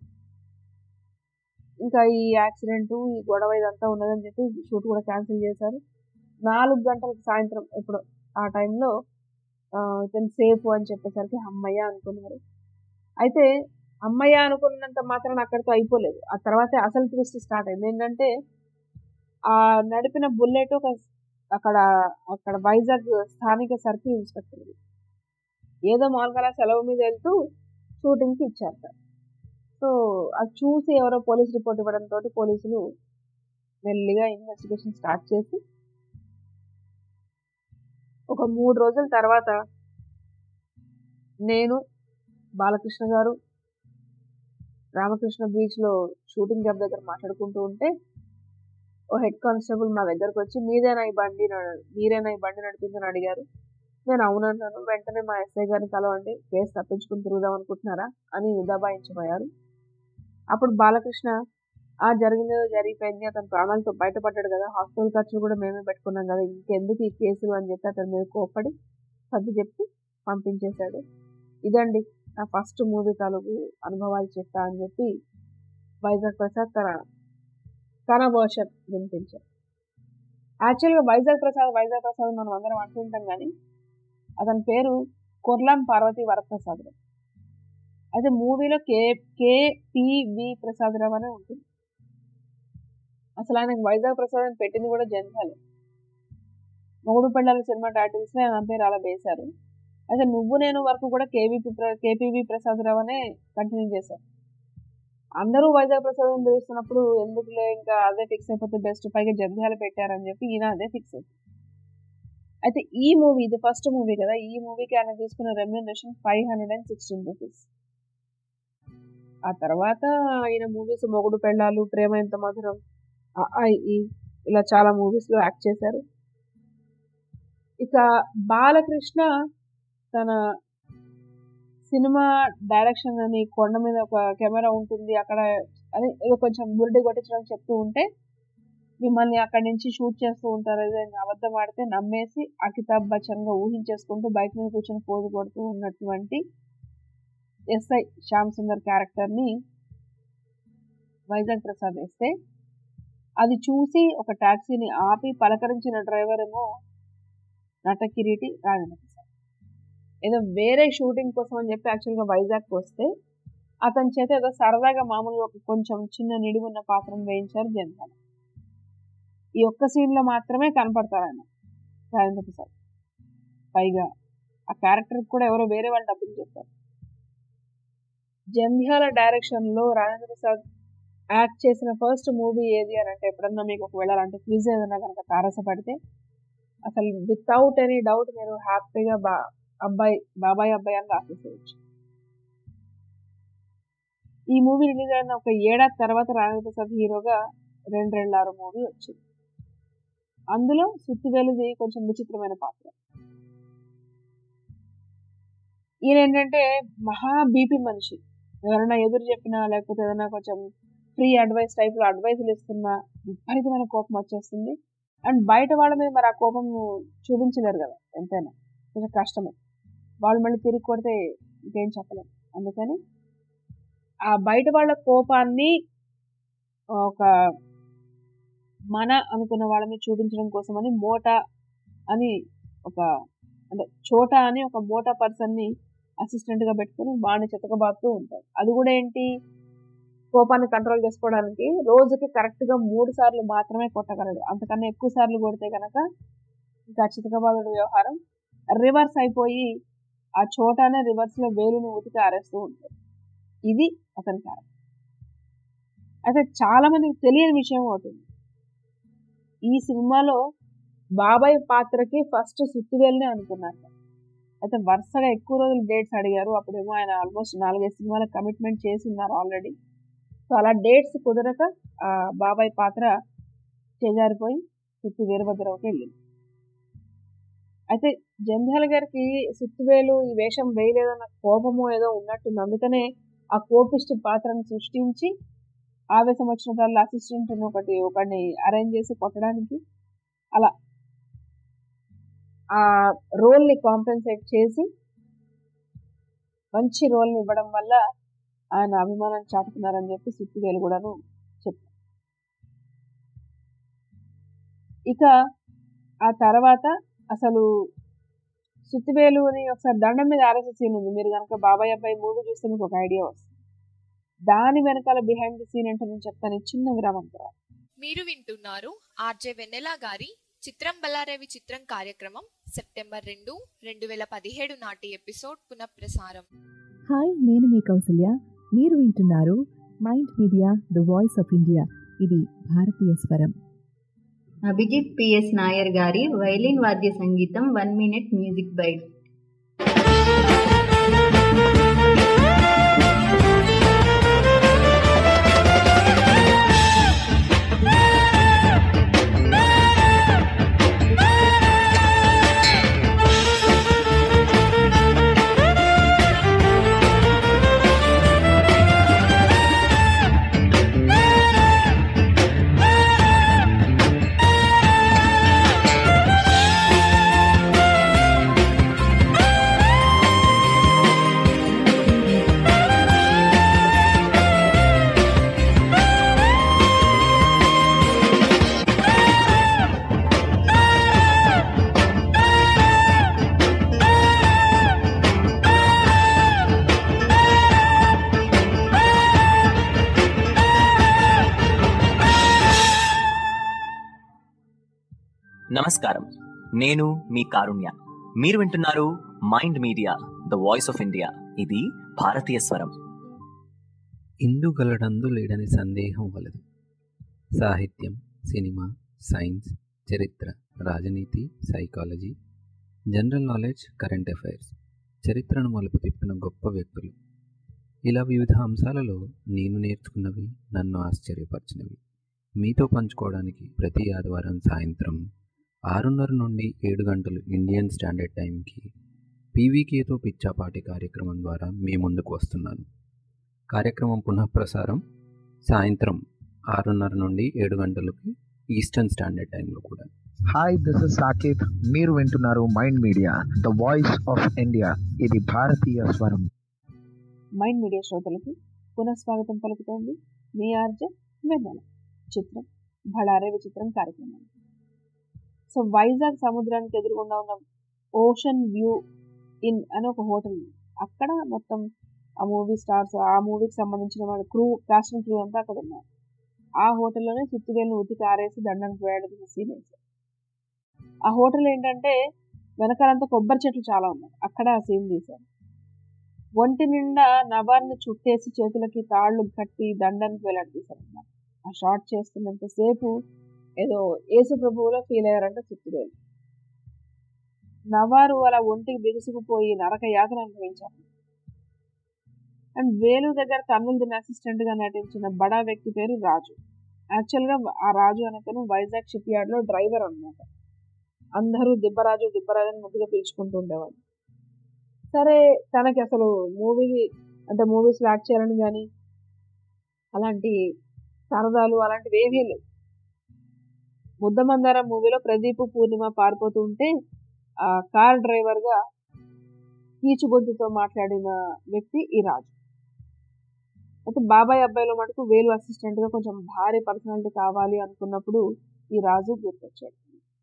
ఇంకా ఈ యాక్సిడెంట్ ఈ గొడవ ఇదంతా ఉన్నదని చెప్పి షూట్ కూడా క్యాన్సిల్ చేశారు. నాలుగు గంటలకు సాయంత్రం ఇప్పుడు ఆ టైంలో ఇతను సేఫ్ అని చెప్పేసరికి అమ్మయ్య అనుకున్నారు. అయితే అమ్మయ్య అనుకున్నంత మాత్రం అక్కడితో అయిపోలేదు. ఆ తర్వాత అసలు ట్విస్ట్ స్టార్ట్ అయింది. ఏంటంటే ఆ నడిపిన బుల్లెట్ ఒక అక్కడ అక్కడ వైజాగ్ స్థానిక సర్కిల్ ఇన్స్పెక్టర్ ఏదో మామూలుగా సెలవు మీద వెళ్తూ షూటింగ్కి ఇచ్చారట. సో అది చూసి ఎవరో పోలీస్ రిపోర్ట్ ఇవ్వడంతో పోలీసులు మెల్లిగా ఇన్వెస్టిగేషన్ స్టార్ట్ చేసి ఒక మూడు రోజుల తర్వాత నేను బాలకృష్ణ గారు రామకృష్ణ బీచ్లో షూటింగ్ జాబ్ దగ్గర మాట్లాడుకుంటూ ఉంటే ఓ హెడ్ కానిస్టేబుల్ మా దగ్గరకు వచ్చి మీరేనా ఈ బండి మీరేనా ఈ బండి నడిపిందని అడిగారు. నేను అవునన్నాను. వెంటనే మా ఎస్ఐ గారిని కలవండి, కేసు తప్పించుకుని తిరుగుదాం అనుకుంటున్నారా అని దబాయించిపోయారు. అప్పుడు బాలకృష్ణ ఆ జరిగిందేదో జరిగిపోయింది, అతను ప్రాణాలతో బయటపడ్డాడు కదా, హాస్పిటల్ ఖర్చులు కూడా మేమే పెట్టుకున్నాం కదా, ఇంకెందుకు ఈ కేసులు అని చెప్పి అతని మీద కోప్పడి సర్ది చెప్పి పంపించేశాడు. ఇదండి నా ఫస్ట్ మూవీ తాలూకు అనుభవాలు చెప్తా అని చెప్పి వైజాగ్ ప్రసాద్ తన తన వర్షన్ వినిపించారు. యాక్చువల్గా వైజాగ్ ప్రసాద్ వైజాగ్ ప్రసాద్ మనం అందరం అంటుంటాం కానీ అతని పేరు కొర్లాం పార్వతి వరప్రసాద్ రావు. అయితే మూవీలో కే కేపివి ప్రసాదరావు అనే ఉంటుంది. అసలు ఆయనకు వైజాగ్ ప్రసాద్ అని పెట్టింది కూడా జంధ్యాలే. మొగుడు పెళ్ళాల సినిమా టైటిల్స్ ఆయన పేరు అలా వేశారు. అయితే నువ్వు నేను వరకు కూడా కేవీపీ కేపీవి ప్రసాదరావు అనే కంటిన్యూ చేశారు. అందరూ వైజాగ్ ప్రసాద్ అని పిలుస్తున్నప్పుడు ఎందుకులే ఇంకా అదే ఫిక్స్ అయిపోతే బెస్ట్, పైగా జంధ్యాల పెట్టారని చెప్పి ఈయన అదే ఫిక్స్ అయిపోయింది. అయితే ఈ మూవీ ఇది ఫస్ట్ మూవీ కదా, ఈ మూవీకి ఆయన తీసుకున్న remuneration five hundred and sixteen rupees. ఆ తర్వాత ఆయన మూవీస్ మొగుడు పెళ్ళాలు, ప్రేమ ఎంత మధురం, ఆ, ఆ, ఈ ఇలా చాలా మూవీస్లో యాక్ట్ చేశారు. ఇక బాలకృష్ణ తన సినిమా డైరెక్షన్ అని కొండ మీద ఒక కెమెరా ఉంటుంది అక్కడ అని ఏదో కొంచెం బురిడి కొట్టించడం చెప్తూ ఉంటే మిమ్మల్ని అక్కడి నుంచి షూట్ చేస్తూ ఉంటారు, ఏదైనా అబద్ధం ఆడితే నమ్మేసి అమితాబ్ బచ్చన్ గా ఊహించేసుకుంటూ బైక్ మీద కూర్చొని పోజు కొడుతూ ఉన్నటువంటి ఎస్ఐ శ్యామ్ సుందర్ క్యారెక్టర్ ని వైజాగ్ ప్రసాద్ వేస్తే అది చూసి ఒక టాక్సీని ఆపి పలకరించిన డ్రైవర్ ఏమో నటకిరీటి రాజేంద్ర ప్రసాద్. ఏదో వేరే షూటింగ్ కోసం అని చెప్పి యాక్చువల్గా వైజాగ్కి వస్తే అతని చేత ఏదో సరదాగా మామూలుగా ఒక కొంచెం చిన్న నిడిగున్న పాత్రను వేయించారు జనతాల. ఈ ఒక్క సీన్ లో మాత్రమే కనపడతారు ఆయన రాజేంద్ర ప్రసాద్. పైగా ఆ క్యారెక్టర్ కూడా ఎవరో వేరే వాళ్ళు డబ్బులు చెప్పారు. జంధ్యాల డైరెక్షన్ లో రాజేంద్ర ప్రసాద్ యాక్ట్ చేసిన ఫస్ట్ మూవీ ఏది అని అంటే ఎప్పుడన్నా మీకు ఒకవేళ అలాంటి క్విజ్ ఏదన్నా కనుక తారసపడితే అసలు వితౌట్ ఎనీ డౌట్ మీరు హ్యాపీగా బా అబ్బాయి బాబాయ్ అబ్బాయి అని రాసేసేయచ్చు. ఈ మూవీ రిలీజ్ అయిన ఒక ఏడాది తర్వాత రాజేంద్ర ప్రసాద్ హీరోగా రెండు రెండు ఆరు మూవీ వచ్చింది. అందులో సుత్తివేలుది కొంచెం విచిత్రమైన పాత్ర. ఈయన ఏంటంటే మహా బీపీ మనిషి. ఎవరైనా ఎదురు చెప్పినా లేకపోతే ఏదైనా కొంచెం ఫ్రీ అడ్వైస్ టైప్ లో అడ్వైజులు ఇస్తున్నా విపరీతమైన కోపం వచ్చేస్తుంది. అండ్ బయట వాళ్ళ మీద మరి ఆ కోపం చూపించలేరు కదా, ఎంతైనా కొంచెం కష్టమే. వాళ్ళు మళ్ళీ తిరిగి కొడితే ఇంకేం చెప్పలేము. అందుకని ఆ బయట వాళ్ళ కోపాన్ని ఒక మన అనుకున్న వాళ్ళని చూపించడం కోసమని మోటా అని ఒక అంటే చోటా అని ఒక మోటా పర్సన్ ని అసిస్టెంట్ గా పెట్టుకుని వాడిని చితకబాదుతూ ఉంటారు. అది కూడా ఏంటి, కోపాన్ని కంట్రోల్ చేసుకోవడానికి రోజుకి కరెక్ట్ గా మూడు సార్లు మాత్రమే కొట్టగలడు. అంతకన్నా ఎక్కువ సార్లు కొడితే కనుక ఇంకా చితకబాదుడు వ్యవహారం రివర్స్ అయిపోయి ఆ చోటానే రివర్స్ లో వేలుని ఉతికి ఆరేస్తూ ఉంటారు. ఇది అతని క్యారెక్టర్. అయితే చాలా మందికి తెలియని విషయం అవుతుంది, ఈ సినిమాలో బాబాయ్ పాత్రకి ఫస్ట్ సుత్తివేలునే అనుకున్నారు. అయితే వరుసగా ఎక్కువ రోజులు డేట్స్ అడిగారు. అప్పుడేమో ఆయన ఆల్మోస్ట్ నాలుగైదు సినిమాలకు కమిట్మెంట్ చేసి ఉన్నారు ఆల్రెడీ. సో అలా డేట్స్ కుదరక ఆ బాబాయ్ పాత్ర చేజారిపోయి సుత్తి వీరభద్రరావుకి వెళ్ళింది. అయితే జంధ్యాల గారికి సుత్తివేలు ఈ వేషం వేయలేదన్న కోపము ఏదో ఉన్నట్టుంది. అందుకనే ఆ కోపిష్టి పాత్రను సృష్టించి ఆవేశం వచ్చిన అసిస్టెంట్ ఒకటి ఒకడిని అరేంజ్ చేసి కొట్టడానికి అలా ఆ రోల్ ని కాంపెన్సేట్ చేసి మంచి రోల్ ని ఇవ్వడం వల్ల ఆయన అభిమానాన్ని చాటుకున్నారని చెప్పి సుత్తివేలు కూడాను చెప్పారు. ఇక ఆ తర్వాత అసలు సుత్తివేలుని ఒకసారి దండం మీద ఆర్ఎస్ఎస్ సీన్ ఉంది. మీరు కనుక బాబాయ్ అబ్బాయి మూవీ చూస్తే మీకు ఒక ఐడియా వస్తుంది. దాని వెనకాల బిహైండ్ ది సీన్ అంటే నేను చెప్తాను చిన్న విరామం తర్వాత. మీరు వింటున్నారు ఆర్జే వెన్నెల గారి చిత్రం బలారేవి చిత్రం కార్యక్రమం సెప్టెంబర్ రెండు రెండు వేల పదిహేడు నాటి ఎపిసోడ్ పునఃప్రసారం. హాయ్, నేను మీ కౌసల్య. మీరు వింటున్నారు Mind Media the voice of India. ఇది భారతీయ స్వరం. అభిజిత్ పిఎస్ నాయర్ గారి వైలిన్ వాద్య సంగీతం వన్ మినిట్ మ్యూజిక్ బైట్. నమస్కారం, నేను మీ కారుణ్య. మీరు వింటున్నారు Mind Media the voice of India. ఇది భారతీయ స్వరం. ఇందుగలడందు లేడని సందేహం వలదు. సాహిత్యం, సినిమా, సైన్స్, చరిత్ర, రాజనీతి, psychology, general knowledge, current affairs, చరిత్రను మలుపు తిప్పిన గొప్ప వ్యక్తులు, ఇలా వివిధ అంశాలలో నేను నేర్చుకున్నవి, నన్ను ఆశ్చర్యపరిచినవి మీతో పంచుకోవడానికి ప్రతి ఆదివారం సాయంత్రం ఆరున్నర నుండి ఏడు గంటలు ఇండియన్ స్టాండర్డ్ టైంకి పీవీకేతో పిచ్చాపాటి కార్యక్రమం ద్వారా మీ ముందుకు వస్తున్నాను. కార్యక్రమం పునఃప్రసారం సాయంత్రం ఆరున్నర నుండి ఏడు గంటలకి ఈస్టర్న్ స్టాండర్డ్ టైంలో కూడా. Hi, this is Saketh. మీరు వింటున్నారు Mind Media, the voice of India. ఇది భారతీయ స్వరం. మైండ్ మీడియా శ్రోతలకి పునఃస్వాగతం పలుకుతోంది మీ ఆర్జే వెన్నెల. చిత్రం భళారే విచిత్రం కార్యక్రమం. సో వైజాగ్ సముద్రానికి ఎదురుగుండా ఉన్న ఓషన్ వ్యూ ఇన్ అని ఒక హోటల్ ఉంది. అక్కడ మొత్తం ఆ మూవీ స్టార్స్, ఆ మూవీకి సంబంధించిన వాళ్ళ క్రూ, కాస్ట్ అండ్ క్రూ అంతా అక్కడ ఉన్నారు. ఆ హోటల్లోనే సుత్తివేలును ఉతికి ఆరేసి దండానికి వేయడానికి సీన్ వేశారు. ఆ హోటల్ ఏంటంటే వెనకాలంతా కొబ్బరి చెట్లు చాలా ఉన్నాయి. అక్కడ ఆ సీన్ తీశారు. ఒంటి నిండా నవాన్ని చుట్టేసి చేతులకి తాళ్ళు కట్టి దండానికి వేలాడదీశారు అన్నమాట. ఆ షార్ట్ చేస్తున్నంతసేపు ఏదో యేసు ప్రభువులో ఫీల్ అయ్యారంట సుత్తివేలు. నవారు అలా ఒంటికి బిగుసుకుపోయి నరక యాతన అనుభవించారు. అండ్ వేలు దగ్గర కన్నులు తిన్న అసిస్టెంట్ గా నటించిన బడా వ్యక్తి పేరు రాజు. యాక్చువల్ గా ఆ రాజు అనేతను వైజాగ్ షిప్ యార్డ్ లో డ్రైవర్ అన్నమాట. అందరూ దిబ్బరాజు దిబ్బరాజు అని ముద్దుగా పిలుచుకుంటూ ఉండేవాళ్ళు. సరే, తనకి అసలు మూవీ అంటే మూవీస్ యాక్ట్ చేయాలని కానీ అలాంటి సరదాలు అలాంటివి ఏమీ లేవు. ముద్దమందారం మూవీలో ప్రదీప్ పూర్ణిమ పారిపోతూ ఉంటే ఆ కార్ డ్రైవర్ గా కీచు గొంతుతో మాట్లాడిన వ్యక్తి ఈ రాజు. అయితే బాబాయ్ అబ్బాయిలో మటుకు వేలు అసిస్టెంట్ గా కొంచెం భారీ పర్సనాలిటీ కావాలి అనుకున్నప్పుడు ఈ రాజు గుర్తొచ్చాడు.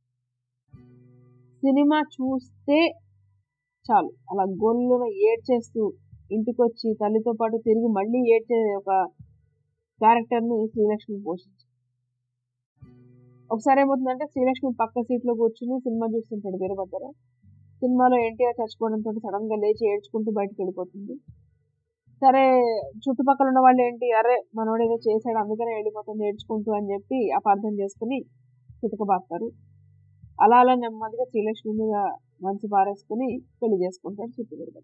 సినిమా చూస్తే చాలు అలా గొల్లున ఏడ్చేస్తూ ఇంటికి వచ్చి తల్లితో పాటు తిరిగి మళ్ళీ ఏడ్చే ఒక క్యారెక్టర్ ని శ్రీలక్ష్మి పోషించారు. ఒకసారి ఏమవుతుందంటే శ్రీలక్ష్మి పక్క సీట్ లో కూర్చుని సినిమా చూస్తుంటాడు వీరభద్ర. సినిమాలో ఎన్టీఆర్ చచ్చిపోవడంతో సడన్ గా లేచి ఏడ్చుకుంటూ బయటకు వెళ్ళిపోతుంది. సరే, చుట్టుపక్కల ఉన్న వాళ్ళు ఏంటి, అరే మనోడు ఏదో చేశాడు అందుకనే వెళ్ళిపోతుంది ఏడ్చుకుంటూ అని చెప్పి అపార్థం చేసుకుని చితకబాస్తారు. అలా అలా నెమ్మదిగా శ్రీలక్ష్మి మీద మనసు పారేసుకుని పెళ్లి చేసుకుంటాడు సుత్తివేలు.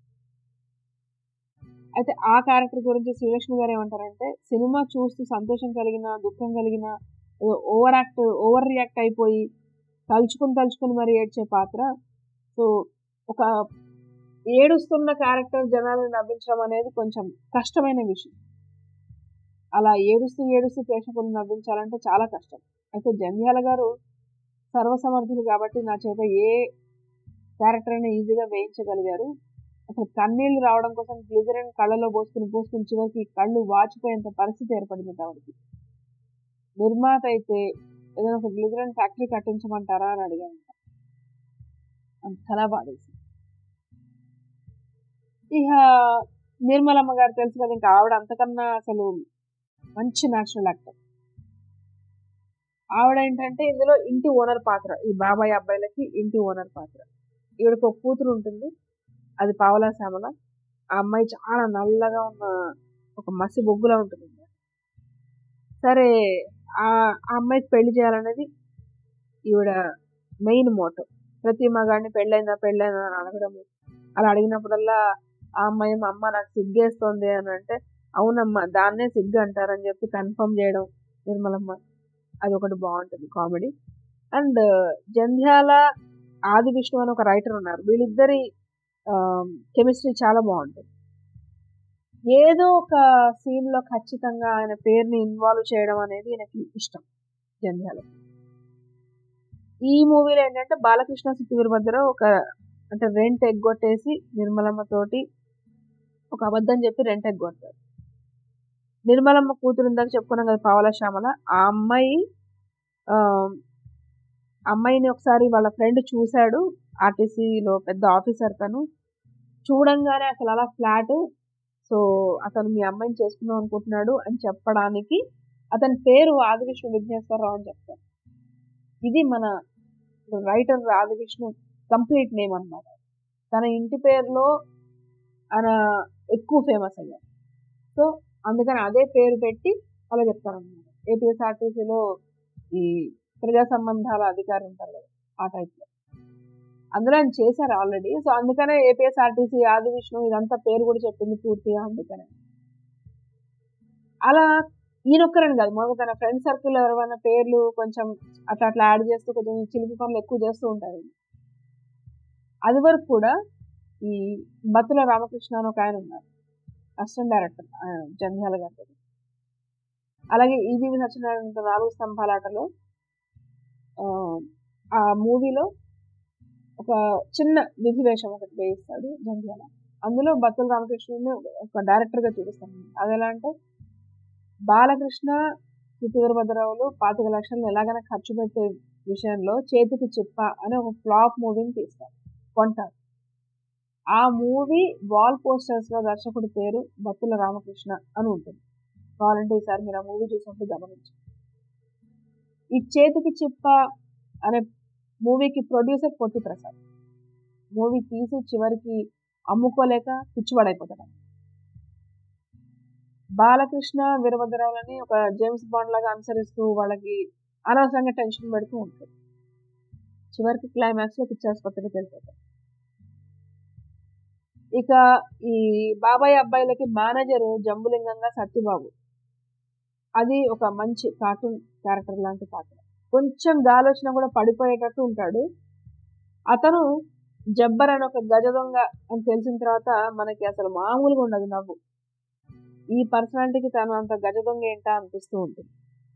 అయితే ఆ క్యారెక్టర్ గురించి శ్రీలక్ష్మి గారు ఏమంటారంటే, సినిమా చూస్తూ సంతోషం కలిగిన దుఃఖం కలిగిన ఏదో ఓవర్ యాక్ట్ ఓవర్ రియాక్ట్ అయిపోయి తలుచుకుని తలుచుకుని మరి ఏడ్చే పాత్ర. సో ఒక ఏడుస్తున్న క్యారెక్టర్ జనాలను నవ్వించడం అనేది కొంచెం కష్టమైన విషయం. అలా ఏడుస్తూ ఏడుస్తూ ప్రేక్షకులను నవ్వించాలంటే చాలా కష్టం. అయితే జంధ్యాల గారు సర్వసమర్థులు కాబట్టి నా చేత ఏ క్యారెక్టర్ అయినా ఈజీగా వేయించగలిగారు. అసలు కన్నీళ్లు రావడం కోసం గ్లిజరిన్ కళ్ళలో పోసుకుని పోసుకుని చివరికి కళ్ళు వాచిపోయేంత పరిస్థితి ఏర్పడింది ఆవిడకి. నిర్మాత అయితే ఏదైనా ఒక గ్లిజరిన్ ఫ్యాక్టరీ కట్టించమంటారా అని అడిగాను. అంతలా బాధేసి. ఇక నిర్మలమ్మ గారు తెలుసు కదా, ఇంకా ఆవిడ అంతకన్నా అసలు మంచి నేచురల్ యాక్టర్. ఆవిడ ఏంటంటే ఇందులో ఇంటి ఓనర్ పాత్ర, ఈ బాబాయ్ అబ్బాయిలకి ఇంటి ఓనర్ పాత్ర. ఈవిడకి ఒక కూతురు ఉంటుంది, అది పావలా శ్యామల. ఆ అమ్మాయి చాలా నల్లగా ఉన్న ఒక మసి బొగ్గులా ఉంటుంది. సరే, ఆ అమ్మాయికి పెళ్లి చేయాలనేది ఈవిడ మెయిన్ మోటో. ప్రతి మగాడిని పెళ్ళైందా పెళ్ళైందా అని అడగడము. అలా అడిగినప్పుడల్లా ఆ అమ్మాయి అమ్మ నాకు సిగ్గేస్తోంది అని అంటే, అవునమ్మా దాన్నే సిగ్గు అంటారని చెప్పి కన్ఫర్మ్ చేయడం నిర్మలమ్మ. అది ఒకటి బాగుంటుంది కామెడీ. అండ్ జంధ్యాల ఆది విష్ణు అని ఒక రైటర్ ఉన్నారు. వీళ్ళిద్దరి కెమిస్ట్రీ చాలా బాగుంటుంది. ఏదో ఒక సీన్ లో ఖచ్చితంగా ఆయన పేరుని ఇన్వాల్వ్ చేయడం అనేది ఆయనకి ఇష్టం జంధ్యాల. ఈ మూవీలో ఏంటంటే బాలకృష్ణ సుత్తివీరభద్ర ఒక అంటే రెంట్ ఎగ్గొట్టేసి నిర్మలమ్మ తోటి ఒక అబద్ధం చెప్పి రెంట్ ఎగ్గొట్టారు. నిర్మలమ్మ కూతురు ఇందాక చెప్పుకున్నాం కదా పావలా శ్యామల. ఆ అమ్మాయి ఆ అమ్మాయిని ఒకసారి వాళ్ళ ఫ్రెండ్ చూశాడు, ఆర్టీసీలో పెద్ద ఆఫీసర్. తను చూడంగానే అసలు అలా ఫ్లాట్, సో అతను మీ అమ్మాయిని చేసుకుందాం అనుకుంటున్నాడు అని చెప్పడానికి అతని పేరు ఆదివిష్ణు విఘ్నేశ్వరరావు అని చెప్తారు. ఇది మన రైటర్ ఆదివిష్ణు కంప్లీట్ నేమ్ అన్నమాట. తన ఇంటి పేరులో ఆయన ఎక్కువ ఫేమస్ అయ్యారు. సో అందుకని అదే పేరు పెట్టి అలా చెప్తారన్నమాట. ఏపీఎస్ఆర్టీసీలో ఈ ప్రజా సంబంధాల అధికారి ఉంటారు కదా, ఆ టైప్లో. అందులో ఆయన చేశారు ఆల్రెడీ. సో అందుకనే ఏపీఎస్ఆర్టీసీ ఆది విష్ణు ఇదంతా పేరు కూడా చెప్పింది పూర్తిగా అందుకనే. అలా ఈయనొక్కరని కాదు, మాకు తన ఫ్రెండ్ సర్కిల్ ఎవరైనా పేర్లు కొంచెం అట్లా అట్లా యాడ్ చేస్తూ కొంచెం చిలిపి పనులు ఎక్కువ చేస్తూ ఉంటారు. అది వరకు కూడా ఈ బత్తుల రామకృష్ణ అని ఒక ఆయన ఉన్నారు, అసిస్టెంట్ డైరెక్టర్ జంధ్యాల గారి. అలాగే ఈవీవి సత్యనారాయణ నాలుగు స్తంభాల ఆటలో ఆ మూవీలో ఒక చిన్న విధి వేషం ఒకటి వేయిస్తాడు జంధ్యాల. అందులో బత్తుల రామకృష్ణని ఒక డైరెక్టర్గా చూపిస్తాను. అది ఎలా అంటే, బాలకృష్ణ చిత్త వీరభద్రరావులు పాతిక లక్షలను ఎలాగైనా ఖర్చు పెట్టే విషయంలో చేతికి చిప్ప అనే ఒక ఫ్లాప్ మూవీని తీస్తారు, కొంటారు. ఆ మూవీ వాల్ పోస్టర్స్ లో దర్శకుడి పేరు బత్తుల రామకృష్ణ అని ఉంటుంది. కావాలంటే ఈసారి మీరు ఆ మూవీ చూసినప్పుడు గమనించండి. ఈ చేతికి చిప్ప అనే మూవీకి ప్రొడ్యూసర్ పొట్టి ప్రసాద్. మూవీ తీసి చివరికి అమ్ముకోలేక పిచ్చివాడైపోతాడు. బాలకృష్ణ వీరభద్రరావులని ఒక జేమ్స్ బాండ్ లాగా అనుసరిస్తూ వాళ్ళకి అనవసరంగా టెన్షన్ పెడుతూ ఉంటాడు. చివరికి క్లైమాక్స్ లో పిచ్చి ఆసుపత్రికి వెళ్ళిపోతాడు. ఇక ఈ బాబాయ్ అబ్బాయిలకి మేనేజర్ జంబులింగంగా సత్యబాబు. అది ఒక మంచి కార్టూన్ క్యారెక్టర్ లాంటి పాత్ర. కొంచెం గాలోచన కూడా పడిపోయేటట్టు ఉంటాడు. అతను జబ్బర్ అని ఒక గజ దొంగ అని తెలిసిన తర్వాత మనకి అసలు మామూలుగా ఉండదు నవ్వు. ఈ పర్సనాలిటీకి తను అంత గజ దొంగ ఏంటా అనిపిస్తూ ఉంటుంది.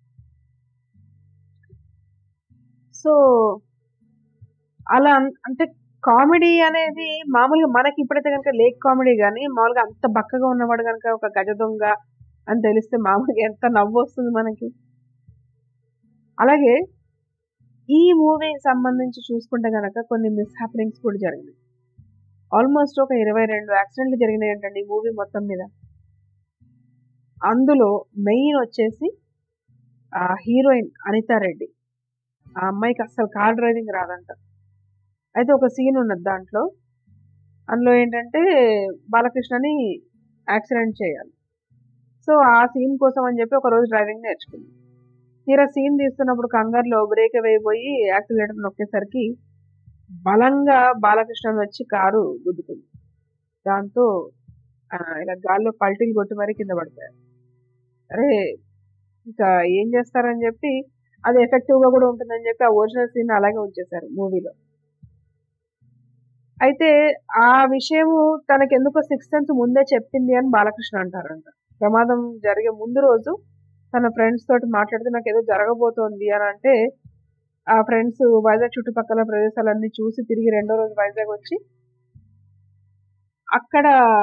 సో అలా అంటే కామెడీ అనేది మామూలుగా మనకి ఇప్పుడైతే కనుక లేక్ కామెడీ కానీ మామూలుగా అంత బక్కగా ఉన్నవాడు కనుక ఒక గజ దొంగ అని తెలిస్తే మామూలుగా ఎంత నవ్వు వస్తుంది మనకి. అలాగే ఈ మూవీ సంబంధించి చూసుకుంటే కనుక కొన్ని మిస్ హ్యాపెనింగ్స్ కూడా జరిగినాయి. ఆల్మోస్ట్ ఒక ఇరవై రెండు యాక్సిడెంట్లు జరిగినాయి ఏంటండి ఈ మూవీ మొత్తం మీద. అందులో మెయిన్ వచ్చేసి ఆ హీరోయిన్ అనితా రెడ్డి. ఆ అమ్మాయికి అసలు కార్ డ్రైవింగ్ రాదంట. అయితే ఒక సీన్ ఉన్నది దాంట్లో. అందులో ఏంటంటే బాలకృష్ణని యాక్సిడెంట్ చేయాలి. సో ఆ సీన్ కోసం అని చెప్పి ఒకరోజు డ్రైవింగ్ నేర్చుకుంది. తీరా సీన్ తీస్తున్నప్పుడు కంగారులో బ్రేక్ వేయబోయి యాక్సిలేటర్ నొక్కేసరికి బలంగా బాలకృష్ణ వచ్చి కారు గుద్దుకుంది. దాంతో ఇలా గాల్లో పల్టీలు కొట్టి మరీ కింద పడిపోయారు. అరే ఇంకా ఏం చేస్తారని చెప్పి అది ఎఫెక్టివ్ గా కూడా ఉంటుందని చెప్పి ఆ ఒరిజినల్ సీన్ అలాగే ఉంచేశారు మూవీలో. అయితే ఆ విషయము తనకి ఎందుకో సిక్స్త్ సెన్స్ ముందే చెప్పింది అని బాలకృష్ణ అంటారంట. ప్రమాదం జరిగే ముందు రోజు తన ఫ్రెండ్స్ తోటి మాట్లాడితే నాకు ఏదో జరగబోతోంది అని అంటే ఆ ఫ్రెండ్స్ వైజాగ్ చుట్టుపక్కల ప్రదేశాలన్నీ చూసి తిరిగి రెండో రోజు వైజాగ్ వచ్చి అక్కడ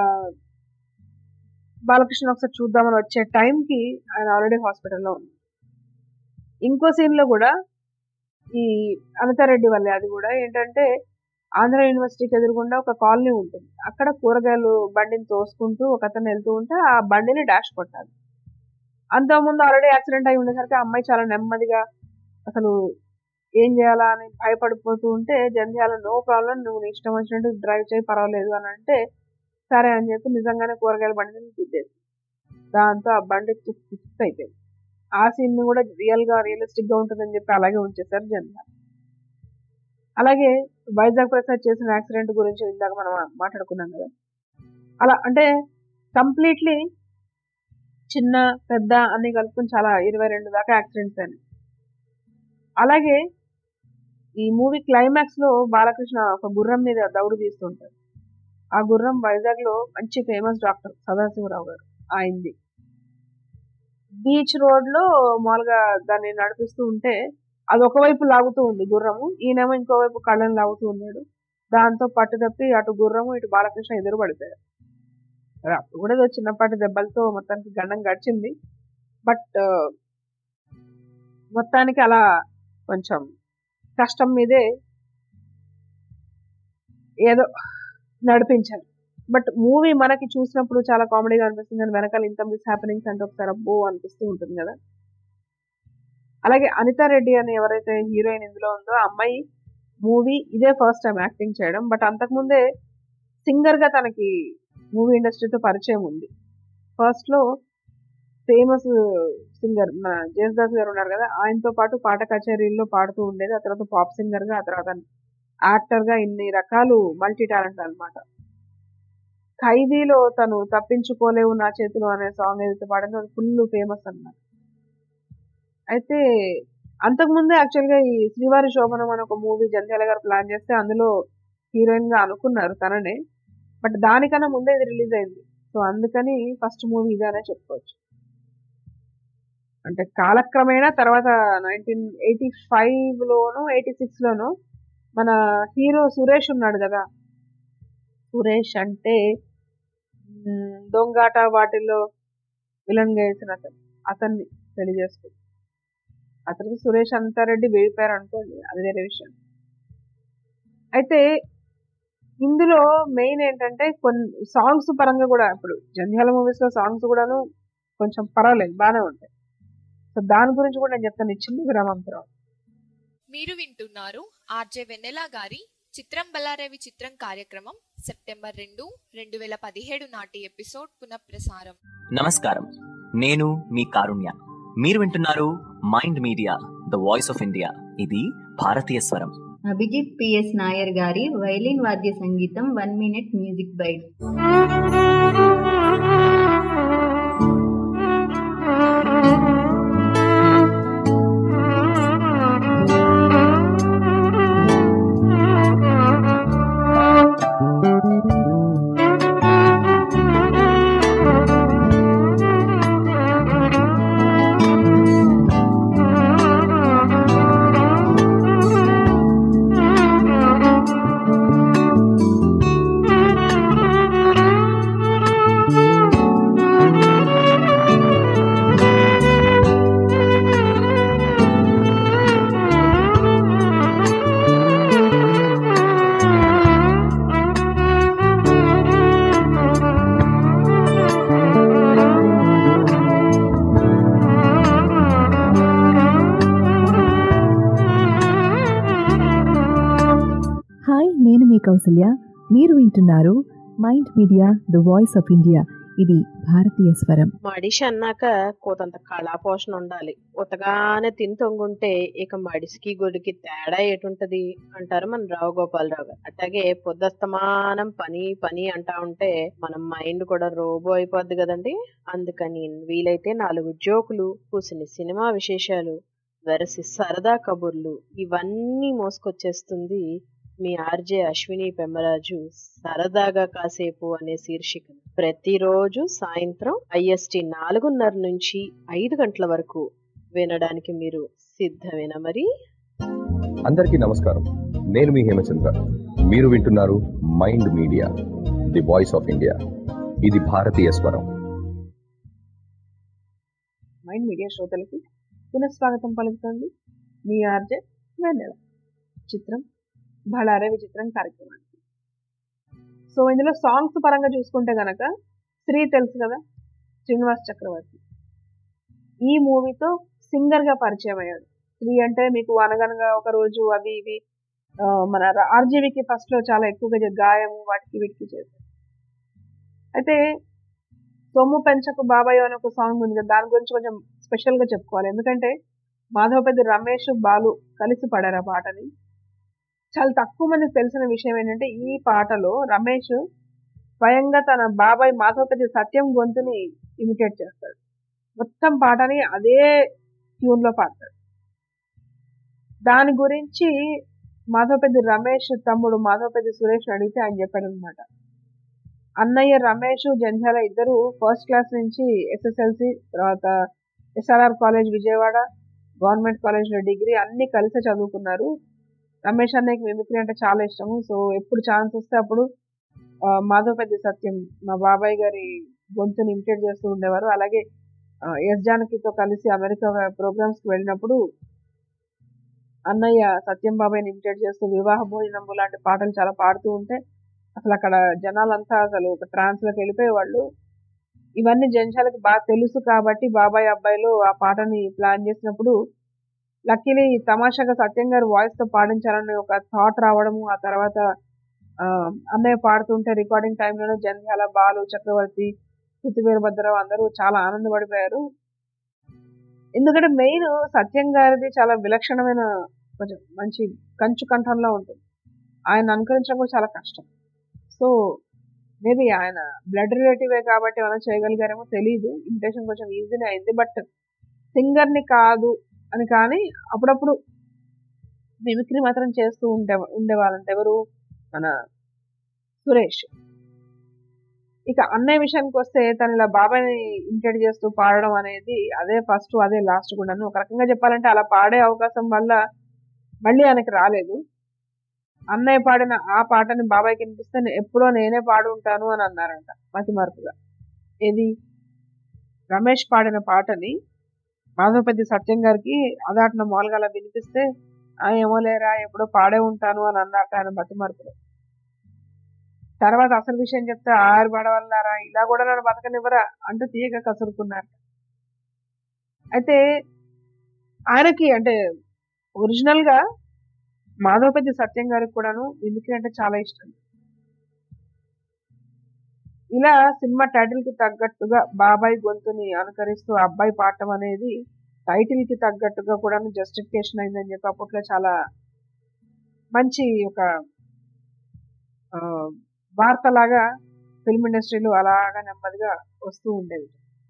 బాలకృష్ణ ఒకసారి చూద్దామని వచ్చే టైంకి ఆయన ఆల్రెడీ హాస్పిటల్లో ఉంది. ఇంకో సీన్ లో కూడా ఈ అనితారెడ్డి వల్లే అది కూడా ఏంటంటే ఆంధ్ర యూనివర్సిటీకి ఎదురుగుండా ఒక కాలనీ ఉంటుంది. అక్కడ కూరగాయలు బండిని తోసుకుంటూ ఒక అతను వెళ్తూ ఉంటే ఆ బండిని డాష్ కొట్టాలి. అంతకుముందు ఆల్రెడీ యాక్సిడెంట్ అయి ఉండేసరికి ఆ అమ్మాయి చాలా నెమ్మదిగా అసలు ఏం చేయాలా అని భయపడిపోతూ ఉంటే జంధ్యాల నో ప్రాబ్లం, నువ్వు నీ ఇష్టం వచ్చినట్టు డ్రైవ్ చేయి పర్వాలేదు అని అంటే సరే అని చెప్పి నిజంగానే కూరగాయల బండిని గుద్దేది. దాంతో ఆ బండి తుక్కు అయిపోయింది. ఆ సీన్ కూడా రియల్ గా రియలిస్టిక్ గా ఉంటుందని చెప్పి అలాగే ఉంచేశారు జంధ్యాల. అలాగే వైజాగ్ ప్రసాద్ చేసిన యాక్సిడెంట్ గురించి ఇందాక మనం మాట్లాడుకున్నాం కదా. అలా అంటే కంప్లీట్లీ చిన్న పెద్ద అన్ని కలుపుకొని చాలా ఇరవై రెండు దాకా యాక్సిడెంట్స్ అయినాయి. అలాగే ఈ మూవీ క్లైమాక్స్ లో బాలకృష్ణ ఒక గుర్రం మీద దౌడు తీస్తుంటారు. ఆ గుర్రం వైజాగ్ లో మంచి ఫేమస్ డాక్టర్ సదాశివరావు గారు ఆయనది. బీచ్ రోడ్ లో మామూలుగా దాన్ని నడిపిస్తూ ఉంటే అది ఒకవైపు లాగుతూ ఉంది గుర్రము, ఈయనేమో ఇంకోవైపు కళ్ళని లాగుతూ ఉన్నాడు. దాంతో పట్టు తప్పి అటు గుర్రము ఇటు బాలకృష్ణ ఎదురు పడిపోయారు. అప్పుడు కూడా ఏదో చిన్నపాటి దెబ్బలతో మొత్తానికి గండం గడిచింది. బట్ మొత్తానికి అలా కొంచెం కష్టం మీదే ఏదో నడిపించారు. బట్ మూవీ మనకి చూసినప్పుడు చాలా కామెడీగా అనిపిస్తుంది. కానీ వెనకాల ఇంత మిస్ హ్యాపెనింగ్స్ అంటే ఒకసారి అబ్బో అనిపిస్తూ ఉంటుంది కదా. అలాగే అనితారెడ్డి అని ఎవరైతే హీరోయిన్ ఇందులో ఉందో ఆ అమ్మాయి మూవీ ఇదే ఫస్ట్ టైం యాక్టింగ్ చేయడం. బట్ అంతకుముందే సింగర్ గా తనకి మూవీ ఇండస్ట్రీతో పరిచయం ఉంది. ఫస్ట్ లో ఫేమస్ సింగర్ మన జేసుదాస్ గారు ఉన్నారు కదా, ఆయనతో పాటు పాట కచేరీల్లో పాడుతూ ఉండేది. ఆ తర్వాత పాప్ సింగర్ గా, ఆ తర్వాత యాక్టర్గా ఇన్ని రకాలు మల్టీ టాలెంట్ అనమాట. ఖైదీలో తను తప్పించుకోలేవు నా చేతిలో అనే సాంగ్ ఏదైతే పాడిందో అది ఫుల్ ఫేమస్ అన్నమాట. అయితే అంతకుముందే యాక్చువల్గా ఈ శ్రీవారి శోభనం అని ఒక మూవీ జంధ్యాల గారు ప్లాన్ చేస్తే అందులో హీరోయిన్ గా అనుకున్నారు తననే. బట్ దానికన్నా ముందే ఇది రిలీజ్ అయింది. సో అందుకని ఫస్ట్ మూవీ ఇదే చెప్పుకోవచ్చు. అంటే కాలక్రమేణా తర్వాత నైన్టీన్ ఎయిటీ ఫైవ్ లోను ఎయిటీ సిక్స్ లోను మన హీరో సురేష్ ఉన్నాడు కదా, సురేష్ అంటే దొంగాట వాటిల్లో విలన్ గా వేసిన అతను అతన్ని పెళ్లి చేసుకుంది. అతనికి సురేష్ అంతారెడ్డి వేడిపోయారు అనుకోండి, అది వేరే విషయం. అయితే ఇందులో మెయిన్ ఏంటంటే కొన్ని సాంగ్స్ పరంగా కూడా ఇప్పుడు జంధ్యాల మూవీస్ లో సాంగ్స్ కూడాను కొంచెం పర్వాలేదు, బాగానే ఉంటాయి. సో దాని గురించి కూడా నేను చెప్తాను ఇచ్చింది విరామం తర్వాత. మీరు వింటున్నారు ఆర్జే వెన్నెల గారి చిత్రం బలారేవి చిత్రం కార్యక్రమం సెప్టెంబర్ రెండు రెండు వేల పదిహేడు నాటి ఎపిసోడ్ పునఃప్రసారం. నమస్కారం, నేను మీ కారుణ్య. మీరు వింటున్నారు Mind Media the voice of India. ఇది భారతీయ స్వరం. అభిజిత్ పిఎస్ నాయర్ గారి వైలిన్ వాద్య సంగీతం one minute music bite. Kausalya. మీరు వింటున్నారు Mind Media the voice of India. ఇది భారతీయ స్వరం. మడిషి అన్నాక కోతంత కళాపోషణ ఉండాలి. ఉతగానే తిని తొంగుంటే ఇక మడిసికి గొడికి తేడా ఏటుంటది అంటారు మన రావు గోపాలరావు గారు. అట్లాగే పొద్దస్తమానం పని పని అంటా ఉంటే మన మైండ్ కూడా రోబో అయిపోద్ది కదండి. అందుకని వీలైతే నాలుగు జోకులు, కూసిని సినిమా విశేషాలు, వెరసి సరదా కబుర్లు ఇవన్నీ మోసుకొచ్చేస్తుంది మీ ఆర్జే అశ్విని పెమ్మరాజు సరదాగా కాసేపు అనే శీర్షిక. ప్రతిరోజు సాయంత్రం ఐఎస్టి నాలుగున్నర నుంచి ఐదు గంటల వరకు వినడానికి మీరు సిద్ధమేనా మరి? అందరికీ నమస్కారం, నేను మీ హేమచంద్ర. మీరు వింటున్నారు Mind Media the voice of India. ఇది భారతీయ స్వరం. మైండ్ మీడియా శ్రోతలకి పునఃస్వాగతం పలుకుతోంది మీ ఆర్జే వెన్నెల. చిత్రం బళారే విచిత్రం కార్యక్రమానికి. సో ఇందులో సాంగ్స్ పరంగా చూసుకుంటే గనక శ్రీ తెలుసు కదా, శ్రీనివాస్ చక్రవర్తి ఈ మూవీతో సింగర్ గా పరిచయం అయ్యాడు. శ్రీ అంటే మీకు అనగనగా ఒక రోజు అవి ఇవి మన ఆర్జీవికి ఫస్ట్ లో చాలా ఎక్కువగా గాయము వాటికి వీటికి చేశారు. అయితే సొమ్ము పెంచకు బాబాయ్ అని ఒక సాంగ్ ఉంది కదా, దాని గురించి కొంచెం స్పెషల్ గా చెప్పుకోవాలి. ఎందుకంటే మాధవపతి రమేష్ బాలు కలిసి పాడారు ఆ పాటని. చాలా తక్కువ మందికి తెలిసిన విషయం ఏంటంటే ఈ పాటలో రమేష్ స్వయంగా తన బాబాయ్ మాధవపతి సత్యం గొంతుని ఇమిటేట్ చేస్తాడు. మొత్తం పాటని అదే ట్యూన్ లో పాడతాడు. దాని గురించి మాధవపతి రమేష్ తమ్ముడు మాధవపతి సురేష్ అడిగితే ఆయన చెప్పాడు అనమాట, అన్నయ్య రమేష్ జంధ్యాల ఇద్దరు ఫస్ట్ క్లాస్ నుంచి ఎస్ఎస్ఎల్సి, తర్వాత ఎస్ఆర్ఆర్ కాలేజ్ విజయవాడ, గవర్నమెంట్ కాలేజ్లో డిగ్రీ అన్ని కలిసి చదువుకున్నారు. రమేష్ అన్నయ్యకి మిమిక్రీ అంటే చాలా ఇష్టము. సో ఎప్పుడు ఛాన్స్ వస్తే అప్పుడు మాధవపతి సత్యం మా బాబాయ్ గారి గొంతుని ఇమిటేట్ చేస్తూ ఉండేవారు. అలాగే ఎస్ జానకితో కలిసి అమెరికా ప్రోగ్రామ్స్ కి వెళ్ళినప్పుడు అన్నయ్య సత్యం బాబాయ్ని ఇమిటేట్ చేస్తూ వివాహ భోజనం లాంటి పాటలు చాలా పాడుతూ ఉంటే అసలు అక్కడ జనాలంతా అసలు ఒక ట్రాన్స్ లోకి వెళ్ళిపోయేవాళ్ళు. ఇవన్నీ జంధ్యాలకి బాగా తెలుసు కాబట్టి బాబాయ్ అబ్బాయిలు ఆ పాటని ప్లాన్ చేసినప్పుడు లక్కీలీ తమాషాగా సత్యం గారు వాయిస్ తో పాడించాలని ఒక థాట్ రావడము, ఆ తర్వాత అన్నయ్య పాడుతుంటే రికార్డింగ్ టైంలో జంధ్యాల, బాలు, చక్రవర్తి, వీరభద్రరావు అందరూ చాలా ఆనందపడిపోయారు. ఎందుకంటే మెయిన్ సత్యం గారిది చాలా విలక్షణమైన కొంచెం మంచి కంచు కంఠంలో ఉంటుంది. ఆయన అనుకరించడం కూడా చాలా కష్టం. సో మేబీ ఆయన బ్లడ్ రిలేటివే కాబట్టి ఏమైనా చేయగలిగారేమో తెలియదు. ఇమిటేషన్ కొంచెం ఈజీనే అయింది. బట్ సింగర్ని కాదు అని కానీ అప్పుడప్పుడు మిమిక్రీ మాత్రం చేస్తూ ఉండే ఉండేవాళ్ళంట. ఎవరు? మన సురేష్. ఇక అన్నయ్య విషయానికి వస్తే తను ఇలా బాబాయ్ని ఇమిటేట్ చేస్తూ పాడడం అనేది అదే ఫస్ట్ అదే లాస్ట్ కూడాను. ఒక రకంగా చెప్పాలంటే అలా పాడే అవకాశం వల్ల మళ్ళీ ఆయనకి రాలేదు. అన్నయ్య పాడిన ఆ పాటని బాబాయ్కి వినిపిస్తే ఎప్పుడో నేనే పాడు ఉంటాను అని అన్నారంట మతి మార్పుగా. ఏది? రమేష్ పాడిన పాటని మాధవపతి సత్యం గారికి అదాటిన మామూలుగా అలా వినిపిస్తే ఆ ఏమో లేరా ఎప్పుడో పాడే ఉంటాను అని అన్నట్టు ఆయన మతి మార్పులో. తర్వాత అసలు విషయం చెప్తే ఆరు పడవల్లారా ఇలా కూడా నన్ను బతకనివ్వరా అంటూ తీయగా కసురుకున్నారు. అయితే ఆయనకి అంటే ఒరిజినల్ గా మాధవపతి సత్యం గారికి కూడాను మిమిక్రీ అంటే చాలా ఇష్టం. ఇలా సినిమా టైటిల్ కి తగ్గట్టుగా బాబాయ్ గొంతుని అనుకరిస్తూ అబ్బాయి పాడటం అనేది టైటిల్ కి తగ్గట్టుగా కూడా జస్టిఫికేషన్ అయిందని చెప్పి అప్పట్లో చాలా మంచి ఒక వార్తలాగా ఫిల్మ్ ఇండస్ట్రీలో అలాగా నెమ్మదిగా వస్తూ ఉండేది.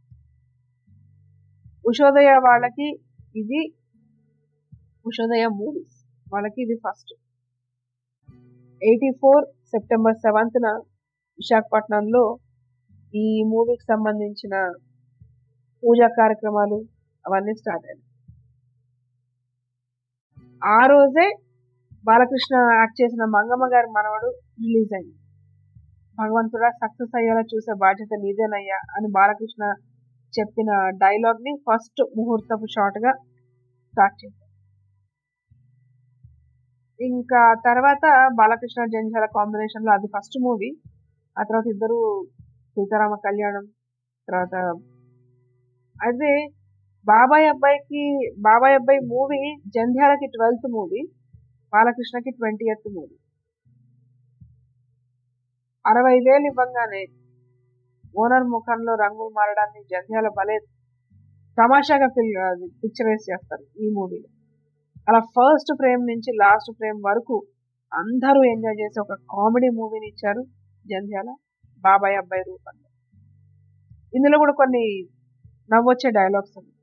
ఉషోదయ వాళ్ళకి ఇది ఉషోదయ మూవీస్ వాళ్ళకి ఇది ఫస్ట్. ఎయిటీ ఫోర్ సెప్టెంబర్ సెవెంత్న విశాఖపట్నంలో ఈ మూవీకి సంబంధించిన పూజా కార్యక్రమాలు అవన్నీ స్టార్ట్ అయ్యాయి. ఆ రోజే బాలకృష్ణ యాక్ట్ చేసిన మంగమ్మ గారి మనవడు రిలీజ్ అయింది. భగవంతుడా సక్సెస్ అయ్యేలా చూసే బాధ్యత నీదేనయ్యా అని బాలకృష్ణ చెప్పిన డైలాగ్ ని ఫస్ట్ ముహూర్తపు షాట్ గా స్టార్ట్ చేశారు. ఇంకా తర్వాత బాలకృష్ణ జంధ్యాల కాంబినేషన్ లో అది ఫస్ట్ మూవీ. ఆ తర్వాత ఇద్దరు సీతారామ కళ్యాణం, తర్వాత అదే బాబాయ్ అబ్బాయికి బాబాయ్ అబ్బాయి మూవీ జంధ్యాలకి ట్వెల్త్ మూవీ, బాలకృష్ణకి ట్వంటీ ఎయిత్ మూవీ. అరవై వేలు ఇవ్వంగానే ఓనర్ ముఖంలో రంగులు మారడాన్ని జంధ్యాల భలే తమాషాగా ఫిల్ పిక్చరైజ్ చేస్తారు ఈ మూవీలో. అలా ఫస్ట్ ఫ్రేమ్ నుంచి లాస్ట్ ఫ్రేమ్ వరకు అందరూ ఎంజాయ్ చేసే ఒక కామెడీ మూవీని ఇచ్చారు జంధ్యాల బాబాయ్ అబ్బాయి రూపంలో. ఇందులో కూడా కొన్ని నవ్వొచ్చే డైలాగ్స్ ఉన్నాయి.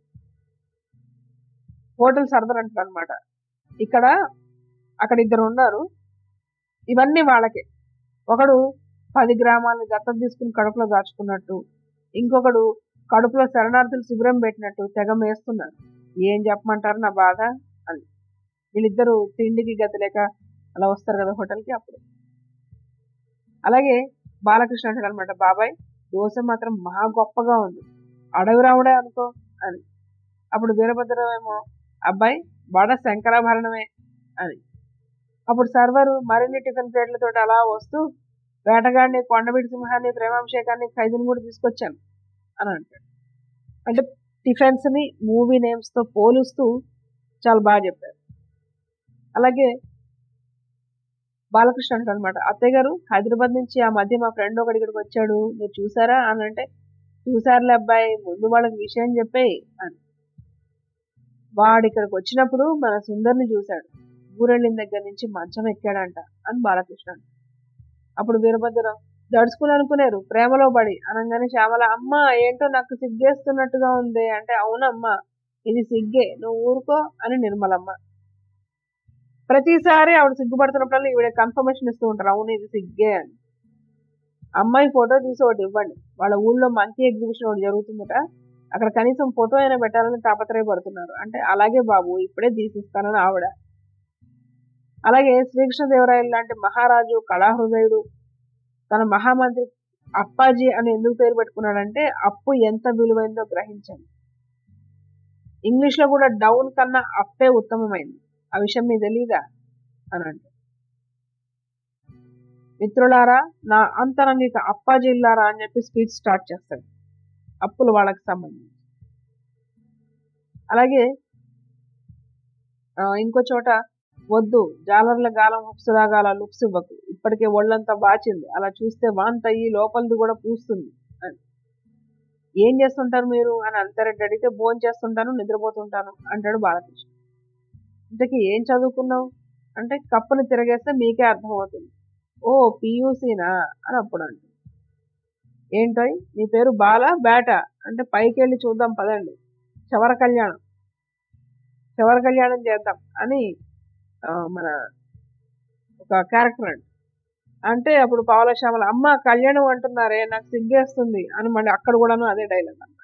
హోటల్ సర్వర్ అంటారు అనమాట. ఇక్కడ అక్కడ ఇద్దరు ఉన్నారు, ఇవన్నీ వాళ్ళకే. ఒకడు పది గ్రామాలను దత్తత తీసుకుని కడుపులో దాచుకున్నట్టు, ఇంకొకడు కడుపులో శరణార్థులు శిబిరం పెట్టినట్టు తెగ మేస్తున్నారు. ఏం చెప్పమంటారు నా బాధ అని. వీళ్ళిద్దరూ తిండికి గతి లేక అలా వస్తారు కదా హోటల్కి. అప్పుడు అలాగే బాలకృష్ణ అంటాడు అనమాట, బాబాయ్ దోశ మాత్రం మహా గొప్పగా ఉంది, అడవి రావుడే అనుకో అని. అప్పుడు వీరభద్రమేమో, అబ్బాయి వడ శంకరాభరణమే అని. అప్పుడు సర్వరు మరిన్ని టిఫిన్ ప్లేట్లతో అలా వస్తూ, వేటగాడిని, కొండవీటి సింహాన్ని, ప్రేమాభిషేకాన్ని, ఖైదీని కూడా తీసుకొచ్చాను అని అంటాడు. అంటే టిఫిన్స్ ని మూవీ నేమ్స్ తో పోలుస్తూ చాలా బాగా చెప్పారు. అలాగే బాలకృష్ణ అంటాడు అనమాట, అత్తయ్య గారు హైదరాబాద్ నుంచి ఆ మధ్య మా ఫ్రెండ్ ఒకటి ఇక్కడికి వచ్చాడు, మీరు చూసారా అని అంటే, చూసారులే అబ్బాయి, ముందు వాళ్ళకి విషయం చెప్పేయి అని. వాడు ఇక్కడికి వచ్చినప్పుడు మన సుందర్ని చూశాడు, ఊరెళ్ళిన దగ్గర నుంచి మంచం ఎక్కాడంట అని బాలకృష్ణ. అప్పుడు వీరభద్రం, దడుచుకుని అనుకున్నారు ప్రేమలో పడి అనగానే శ్యామల, అమ్మ ఏంటో నాకు సిగ్గేస్తున్నట్టుగా ఉంది అంటే, అవునమ్మా ఇది సిగ్గే, నువ్వు ఊరుకో అని నిర్మలమ్మ. ప్రతిసారి ఆవిడ సిగ్గుపడుతున్నప్పుడు ఈవిడ కన్ఫర్మేషన్ ఇస్తూ ఉంటారు, అవును ఇది సిగ్గే అని. అమ్మాయి ఫోటో తీసి ఒకటి ఇవ్వండి, వాళ్ళ ఊళ్ళో మంకీ ఎగ్జిబిషన్ ఒకటి జరుగుతుందట, అక్కడ కనీసం ఫోటో అయినా పెట్టాలని తాపత్రయపడుతున్నారు అంటే, అలాగే బాబు ఇప్పుడే తీసిస్తానని ఆవిడ. అలాగే శ్రీకృష్ణదేవరాయలు లాంటి మహారాజు కళాహృదయుడు తన మహామంత్రి అప్పాజీ అని ఎందుకు పేరు పెట్టుకున్నాడంటే, అప్పు ఎంత విలువైందో గ్రహించండి. ఇంగ్లీష్ లో కూడా డౌన్ కన్నా అప్పే ఉత్తమమైంది, ఆ విషయం మీకు తెలీదా అని అంటే, మిత్రులారా నా అంతరంగిక అప్పాజీలారా అని చెప్పి స్పీచ్ స్టార్ట్ చేస్తాడు అప్పులు వాళ్ళకి సంబంధించి. అలాగే ఇంకో చోట, వద్దు జాలర్ల గాలం హుప్సురాగాల లుక్స్ ఇవ్వకు, ఇప్పటికే ఒళ్ళంతా బాచింది, అలా చూస్తే వాంత అయ్యి లోపలిది కూడా పూస్తుంది అని. ఏం చేస్తుంటారు మీరు అని అంతారెడ్డి అడిగితే, భోజనం చేస్తుంటాను, నిద్రపోతుంటాను అంటాడు బాలకృష్ణ. ఇంతకీ ఏం చదువుకున్నావు అంటే కప్పుని తిరగేస్తే మీకే అర్థమవుతుంది. ఓ పియూసీనా అని అప్పుడు అంటుంది. ఏంటో నీ పేరు బాల బేట అంటే పైకి వెళ్ళి చూద్దాం పదండి, చవర కళ్యాణం చవర కళ్యాణం చేద్దాం అని మన ఒక క్యారెక్టర్ అండి. అంటే అప్పుడు పావలశ్యామల అమ్మ కళ్యాణం అంటున్నారే నాకు సిగ్గేస్తుంది అని మళ్ళీ అక్కడ కూడాను అదే డైలాగ్ అన్నమాట.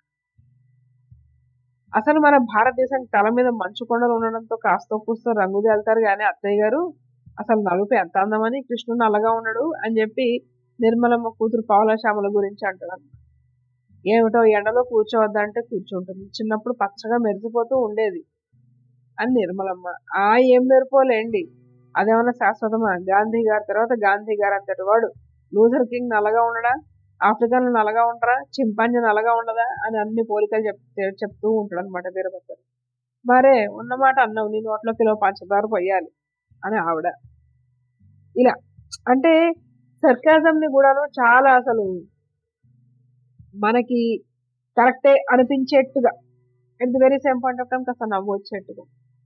అసలు మన భారతదేశం తల మీద మంచు కొండలు ఉండడంతో కాస్తో కూస్తో రంగు తేలుతారు కానీ అత్తయ్య గారు అసలు నలుపు ఎంత అందమని కృష్ణుడు నల్లగా ఉన్నాడు అని చెప్పి నిర్మలమ్మ కూతురు పావలశ్యామల గురించి అంటాడు. ఏమిటో ఎండలో కూర్చోవద్దంటే కూర్చుంటుంది, చిన్నప్పుడు పచ్చగా మెరిసిపోతూ ఉండేది అని నిర్మలమ్మ. ఆ ఏం మెరిపోలేండి, అదేమన్నా శాశ్వతమా? గాంధీ గారి తర్వాత గాంధీ గారు అంతటి వాడు లూథర్ కింగ్ నల్లగా ఉండడా, ఆఫ్రికాలో నల్లగా ఉండరా, చింపాంజీ నల్లగా ఉండదా అని అన్ని పోలికలు చెప్తే చెప్తూ ఉంటాడు అనమాట వీరభద్ర. మరే ఉన్నమాట అన్నావు, నీ నోట్లో కిలో పంచదార పోయాలి అని ఆవిడ. ఇలా అంటే సర్కాజంని కూడాను చాలా అసలు మనకి కరెక్టే అనిపించేట్టుగా at the very same point of time కాస్త నవ్వు వచ్చేట్టుగా.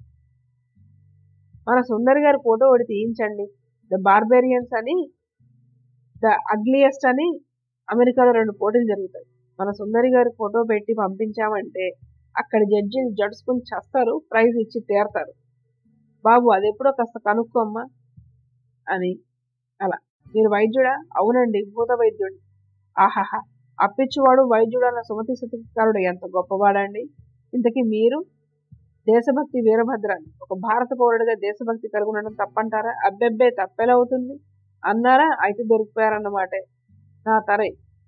మన సుందరి గారి ఫోటో ఒకటి తీయించండి, ద బార్బేరియన్స్ అని ద అగ్లియస్ట్ అని అమెరికాలో రెండు పోటీలు జరుగుతాయి. మన సుందరి గారి ఫోటో పెట్టి పంపించామంటే అక్కడ జడ్జిని జడుచుకుని చేస్తారు, ప్రైజ్ ఇచ్చి తీరతారు. బాబు అది ఎప్పుడో కాస్త కనుక్కోమ్మా అని. అలా మీరు వైద్యుడా? అవునండి భూత వైద్యుడు. ఆహాహా అప్పిచ్చువాడు వైద్యుడు అన్న సుమతి శతకారుడు ఎంత గొప్పవాడండి. ఇంతకీ మీరు? దేశభక్తి వీరభద్రాన్ని ఒక భారత పౌరుడిగా దేశభక్తి కలిగి ఉండడం తప్పంటారా? అబ్బెబ్బే తప్పెలా అవుతుంది అన్నారా? అయితే దొరికిపోయారన్నమాటే. నా తరై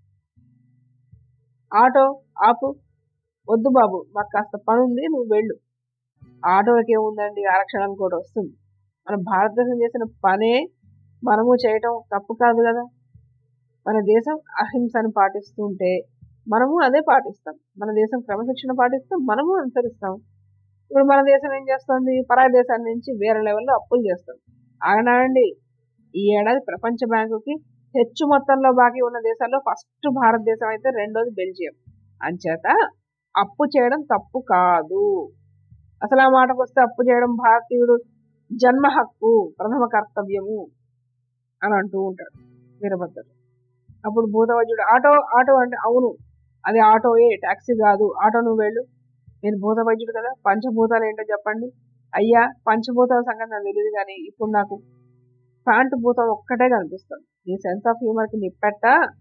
ఆటో ఆపు. వద్దు బాబు మాకు కాస్త పని ఉంది, నువ్వు వెళ్ళు. ఆటోకి ఏముందండి, ఆరక్షణానికి కూడా వస్తుంది. మన భారతదేశం చేసిన పనే మనము చేయటం తప్పు కాదు కదా. మన దేశం అహింసను పాటిస్తుంటే మనము అదే పాటిస్తాం, మన దేశం క్రమశిక్షణ పాటిస్తాం, మనము అనుసరిస్తాం. ఇప్పుడు మన దేశం ఏం చేస్తుంది, పరాయి దేశాల నుంచి వేరే లెవెల్లో అప్పులు చేస్తుంది. ఆగనాడండి, ఈ ఏడాది ప్రపంచ బ్యాంకుకి హెచ్చు మొత్తంలో బాకీ ఉన్న దేశాల్లో ఫస్ట్ భారతదేశం అయితే రెండోది బెల్జియం. అంచేత అప్పు చేయడం తప్పు కాదు. అసలు ఆ మాటకు వస్తే అప్పు చేయడం భారతీయుడు జన్మ హక్కు, ప్రథమ కర్తవ్యము అని అంటూ ఉంటాడు వీరభద్రుడు. అప్పుడు భూతవైద్యుడు ఆటో ఆటో అంటే అవును అది ఆటోయే, ట్యాక్సీ కాదు, ఆటో నువ్వు వెళ్ళు. నేను భూతవైద్యుడు కదా, పంచభూతాలు ఏంటో చెప్పండి. అయ్యా పంచభూతాల సంగతి నాకు తెలియదు కానీ ఇప్పుడు నాకు ప్యాంటు భూతం ఒక్కటే కనిపిస్తుంది. నీ సెన్స్ ఆఫ్ హ్యూమర్కి నిప్పెట్ట.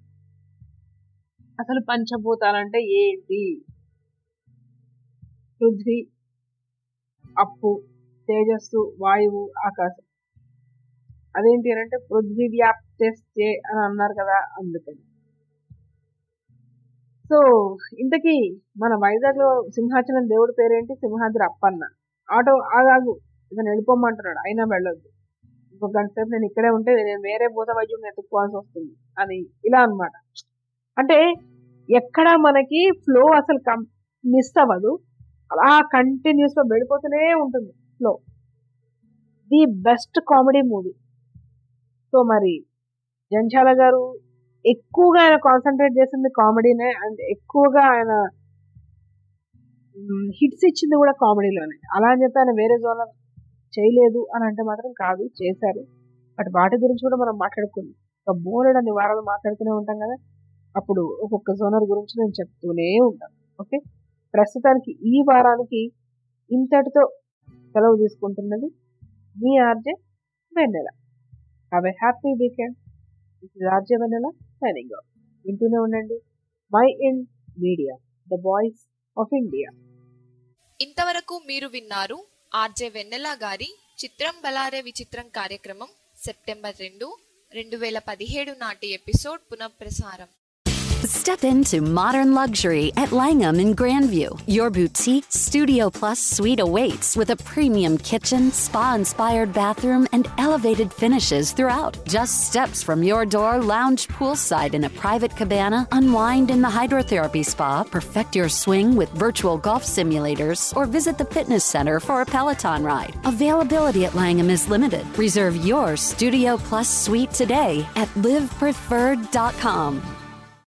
అసలు పంచభూతాలంటే ఏంటి? పృథ్వీ, అప్పు, తేజస్సు, వాయువు, ఆకాశం. అదేంటి అని అంటే పృథ్వీ వ్యాప్తే అని అన్నారు కదా, అందుకని. సో ఇంతకీ మన వైజాగ్ లో సింహాచలం దేవుడి పేరేంటి? సింహాద్రి అప్పన్న. ఆటో ఆగాగు, ఇతను వెళ్ళిపోమంటున్నాడు, అయినా వెళ్ళొద్దు, ఇంకొక గంట సేపు నేను ఇక్కడే ఉంటే నేను వేరే భూత వైద్యుడిని ఎత్తుక్కోవాల్సి వస్తుంది అని. ఇలా అనమాట. అంటే ఎక్కడ మనకి ఫ్లో అసలు కం మిస్ అవ్వదు, అలా కంటిన్యూస్ గా వెళ్ళిపోతూనే ఉంటుంది flow. The best comedy movie. So మరి జంధ్యాల గారు ఎక్కువగా ఆయన కాన్సన్ట్రేట్ చేసింది కామెడీనే, అండ్ ఎక్కువగా ఆయన హిట్స్ ఇచ్చింది కూడా కామెడీలోనే. అలా అని చెప్పి ఆయన వేరే జోనర్ చేయలేదు అని అంటే మాత్రం కాదు, చేశారు. బట్ వాటి గురించి కూడా మనం మాట్లాడుకుందాం. ఒక బోలెడు అన్ని వారాలు మాట్లాడుతూనే ఉంటాం కదా, అప్పుడు ఒక్కొక్క జోనర్ గురించి నేను చెప్తూనే ఉంటాను. ఓకే, ప్రస్తుతానికి ఈ వారానికి ఇంతటితో సెలవు తీసుకుంటున్నది మీ RJ Vennela. Have a happy weekend. RJ Vennela signing off. వింటూనే ఉండండి Mind Media, the voice of India. ఇంతవరకు మీరు విన్నారు ఆర్జే వెన్నెల గారి చిత్రం బలారే విచిత్రం కార్యక్రమం సెప్టెంబర్ రెండు రెండు వేల పదిహేడు నాటి ఎపిసోడ్ పునఃప్రసారం. Step into modern luxury at Langham in Grandview. Your boutique Studio Plus suite awaits with a premium kitchen, spa-inspired bathroom, and elevated finishes throughout. Just steps from your door, lounge poolside in a private cabana, unwind in the hydrotherapy spa, perfect your swing with virtual golf simulators, or visit the fitness center for a Peloton ride. Availability at Langham is limited. Reserve your Studio Plus suite today at live preferred dot com.